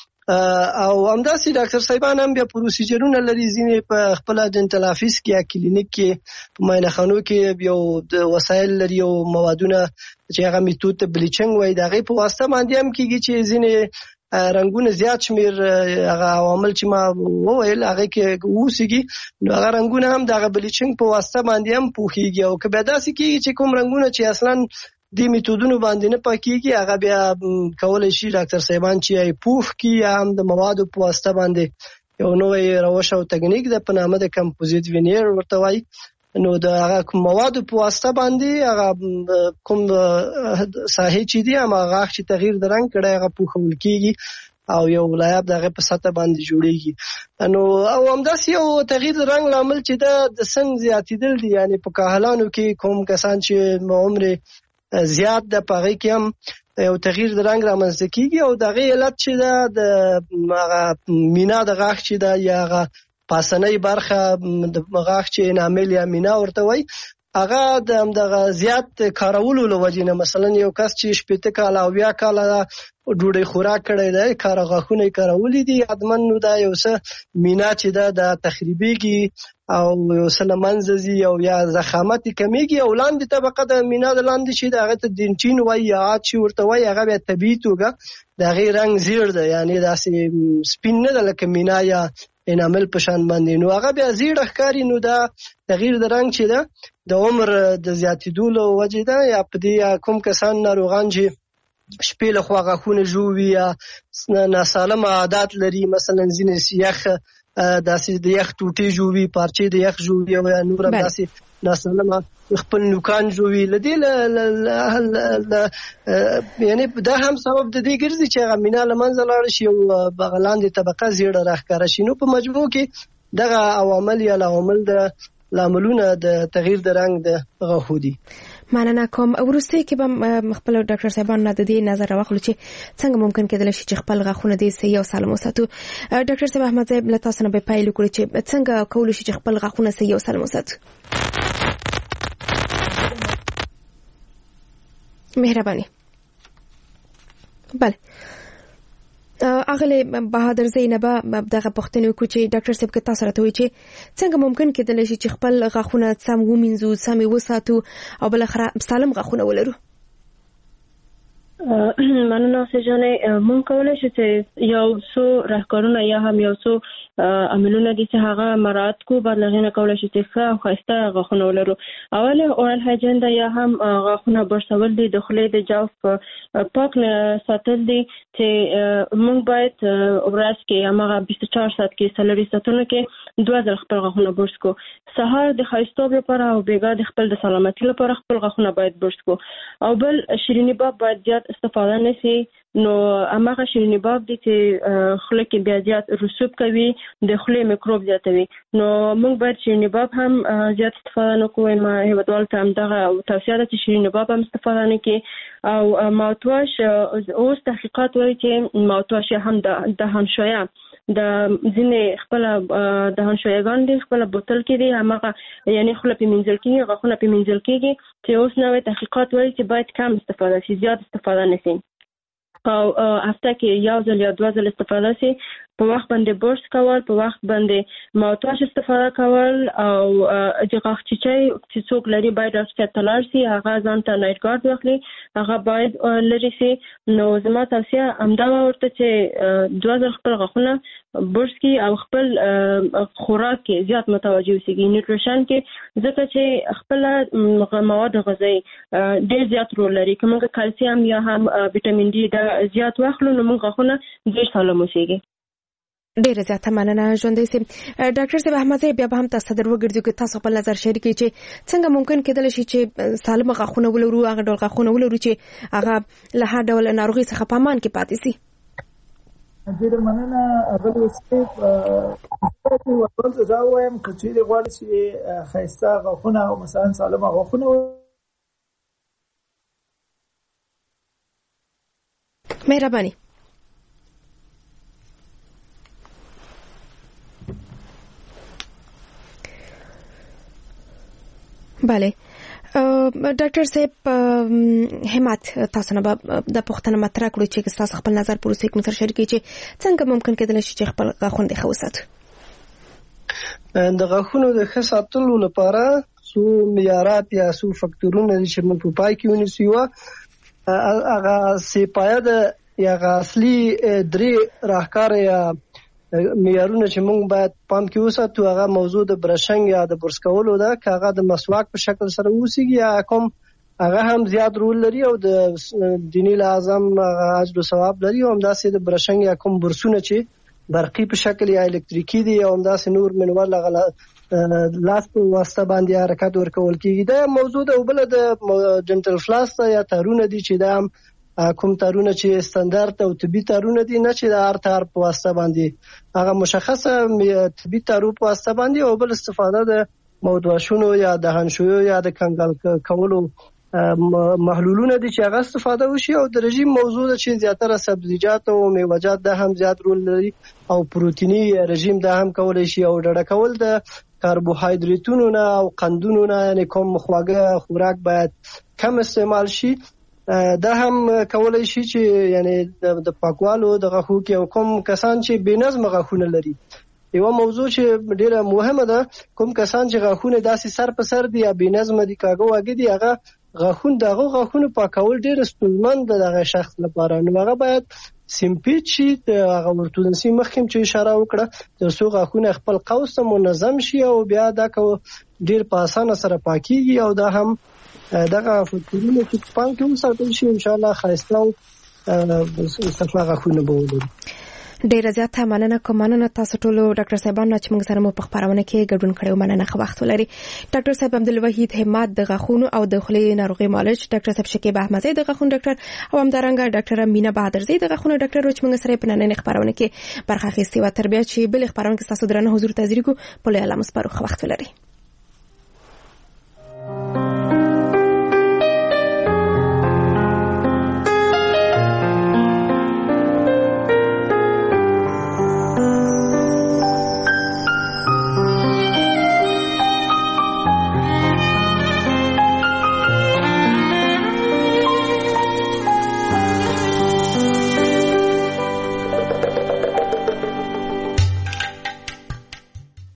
او همداسې ډاکټر صاحبان هم بیا پروسیجرونه لري، ځینې په خپل ډنټل افیس کې یا کلینیک کې په معاینخانو کې یو د وسایل لري او موادونه چې هغه میتود ته بلیچنګ وایي، د هغې په واسطه باندې هم کېږي چې ځینې رنګونه زیات شمیر هغه عوامل چې ما وویل هغې کې اوسېږي، نو هغه رنګونه هم د هغه بلیچنګ په واسطه باندې هم پوښېږي. او که بیا داسې کېږي چې کوم رنګونه چې اصلا دې میتودونو باندې نه پاکيږي، هغه بیا کولای شي ډاکټر صاحبان چې ای پوف کی یا هم د موادو په واسطه باندې یو نوې روش او تکنیک د په نامه د کمپوزیټ وینیر ورته وایي، نو د هغه موادو په واسطه باندې هغه کوم ساحې چې دي هغه غاښ چې تغییر د رنګ کړی هغه پوښول کېږي او یو ولایت دغه په سطح باندې جوړیږي. نو او همداسې یو تغییر د رنګ لامل چې د سن زیاتېدل دي، یعنی په کاهلانو کې کوم کسان چې عمر زیات د پاغې کې هم یو تغییر د رنګ رامنځته کېږي او دغه علت چې دا د هغه مینا د غاښ چې دا یا هغه پاسنۍ برخه د غاښ چې انامل یا مینا ورته وایي هغه د دغه زیات کارولو لوجې نه، مثلا یو کس چې شپېته کاله او بیا کاله ډوډۍ خوراک کړی دی، کار غاښونه یې کارولي دي، حتمن نو دا یو څه مینا چې ده د تخریبېږي او یو څه له منځه ځي او یا ضخامت یې کمیږي او لاندې طبقه د مینا د لاندې چې د هغې ته دینټین وایي یا عاد چې ورته وایي، هغه بیا طبیعي توګه د هغې رنګ زیړ دی، یعنې داسې سپین نه ده لکه مینا یا انامل په شان باندې، نو هغه بیا زیړه ښکاري. نو دا تغییر د رنګ چې ده د عمر د زیاتېدو له وجې ده، یا په دې کوم کسان ناروغان چې شپې له خوا غاښونه ژووي یا ناسالمه عادات لري، مثلا ځینې یخ داسې د یخ ټوټې ژووي، پارچې د یخ ژووي او یا نور هم داسې ناسالمه خپل نوکان ژووي، له دې یعنې دا هم سبب د دې ګرځي چې هغه مینا له منځه لاړه شي او هغه لاندې طبقه زیړه راښکاره شي. نو په مجموع کې دغه عوامل یا عوامل د لاملونه د تغییر د رنګ د غاښو دي. مننه کوم. وروسته کې به خپل ډاکټر صاحبان نه د دې نظر راوخلو چې څنګه ممکن کېدلی شي چې خپل غاښونه دې صحیح او سالم وساتو. ډاکټر صاحب احمد صاحب له تاسو نه به پیل وکړو چې څنګه کولی شي چې خپل غاښونه صحیح او سالم وساتو. مهرباني. بله اغلی بهادر زینبه دغه پوښتنه وکړو چې ډاکټر صاحب که تاسو راته وایي چې څنګه ممکن کېدلی شي چې خپل غاښونه سم ومینځو، سم یې وساتو او بالاخره سالم غاښونه ولرو؟ مننه سجانې، مونږ کولی شو چې یو څو راهکارونه یا هم یو څو عملونه دي چې هغه مراعات کو، بعد له هغې نه کولی شو چې ښه او ښایسته غاښونه ولرو. اول اورال هایجین ده یا هم غاښونه برسول دي، د خولې د جوف پاک ساتل دي چې مونږ باید ورځ کې هماغه بیست و چهار ساعت کې څلورویشت ساعتونو کې دوه ځله خپل غاښونه برس کو. سهار د ښایستوب لپاره او بېګا د خپل د سلامتي لپاره خپل غاښونه باید برس کو. او بل شیریني باب باید زیات استفاده نه شي، نو هماغه شیریني باب دي چې خوله کې بیا زیات رسوب کوي، د خولې میکروب زیاتوي، نو موږ باید شیریني باب هم زیات استفاده نه کوو. ما هیوادوالو ته همدغه توصیه ده چې شیریني باب هم استفاده نه کړي. او ماوتواش، اوس تحقیقات وایي چې ماوتواش هم د دهانشویه د ځینې خپله دهانشویهګان دي خپله بوتل کې دي، هماغه یعنې خوله پې مینځل کېږي، غاښونه پې مینځل کېږي، چې اوس نوی تحقیقات وایي چې باید کم استفاده شي، زیات استفاده نه شي، او هفته کې یو ځل یا دوه ځل استفاده شي. په وخت باندې برس کول، په وخت باندې ماوتواش استفاده کول، او د غاښچیچۍ چې څوک لري باید ډاکټر ته لاړ شي، هغه ځان ته نایټ ګارډ واخلي، هغه باید لرې شي. نو زما توصیه همدا وه ورته چې دوه ځل خپل غاښونه برس کړي او خپل خوراک کې زیات متوجه اوسېږي، نیوټریشن کې، ځکه چې خپله مواد غذایي ډېر زیات رول لري. که موږ کلسیم یا هم ویټامین ډي دا زیات واخلو نو موږ غاښونه ډېر سالم اوسېږي. ډیره زیاته مننه ژوندۍ صاحب. ډاکټر صاحب احمد صاحب بیا به هم تاسو در وګرځو که تاسو خپل نظر شریک کړئ چې څنګه ممکن کېدلی شي چې سالم غاښونه ولرو، هغه ډول غاښونه ولرو چې هغه له هر ډول ناروغۍ څخه په امان کې پاتې شي. ډیره مننه اغلی صاحب. چې ورته زه وایم که چیرې غواړئ چې ښایسته غاښونه او مثلا سالمه غاښونه مهرباني. بله ډاکټر صاحب همت تاسو نه د پوښتنه مطرح کړو چې تاسو خپل نظر پر اوسې کوم سره شریک کړئ چې څنګه ممکن کېدلی شي چې خپل غاښونه ښه وساتو. د غاښونو د ښه ساتلو لپاره څو معیارات یا څو فکتورونه چې موږ په پای کې ونیسو. یوه هغه سپایه ده یا هغه اصلي درې راهکاره یا معیارونه چې موږ باید پام کې وساتو. هغه موضوع د برشنګ یا د برس کولو ده، که هغه د مسواک په شکل سره وسیږي یا کوم هغه هم زیات رول لري او د دیني لازم اجر او ثواب لري، او همداسې د برشنګ یا کوم برسونه چې برقي په شکل یا الکتریکي دي او همداسې نور منور هغه لاس په واسطه باندې حرکت ورکول کېږي. دا موضوع ده. او بله د ډنټل فلاس یا تارونه دي چې دا کوم تارونه چې استاندارد او طبي تارونه دي، نه چې د هر تار په واسطه باندې هغه مشخصه طبي تارو په واسطه باندې، او بل استفاده د ماوتواشونو یا د هانشویو یا د کنګل کولو محلولونه دي چې هغه استفاده وشي او د رژیم موضوع ده چې زیاتره سبزیجات او میوه‌جات د هم زیات رول لري او پروتینی رژیم د هم کولای شي او ډډه کول د کاربوهایډریټونو نه او قندونو نه یعنی کوم خواږه خوراک باید کم استعمال شي. دا هم کولای شي چې یعنی د پاکوالو د غاښو کې او کوم کسان چې بې نظم غاښونه لري. یو موضوع چې ډیره مهمه ده، کوم کسان چې غاښونه داسې سر په سر دي یا بې نظم دي کاغه واګي دي، هغه غاښونه دغه غاښونه پاکول ډیر ستونزمن ده دغه شخص لپاره. نو هغه باید سیمپیچ شي، هغه ورتونسي مخکې چې اشاره وکړه تر څو غاښونه خپل قوس ته منظم شي او بیا دا کو ډیر په اسانه سره پاکيږي او دا هم دغه فکرونه چې پام کې وساتل شي ان شاء الله خاصه او صفه غاښونه به ولري. ډیر زیات مننه کوم. مننه تاسو ټول ډاکټر صاحبانو چې موږ سره مو په خبرونه کې ګډون کړو. مننه خو وخت ولري. ډاکټر صاحب عبدالوحید همت د غاښونو او د خولې ناروغي معالج، ډاکټر صاحب شکیب احمدزی د غاښونو ډاکټر او همدارنګه ډاکټر مینا بهادرزی د غاښونو ډاکټر چې موږ سره په نننې خبرونه کې برخه اخیستې و. تر بیا چې بل خبرونه کې تاسو درنه حضور ته ځریږو په لوی الله مسپارو. خو وخت ولري.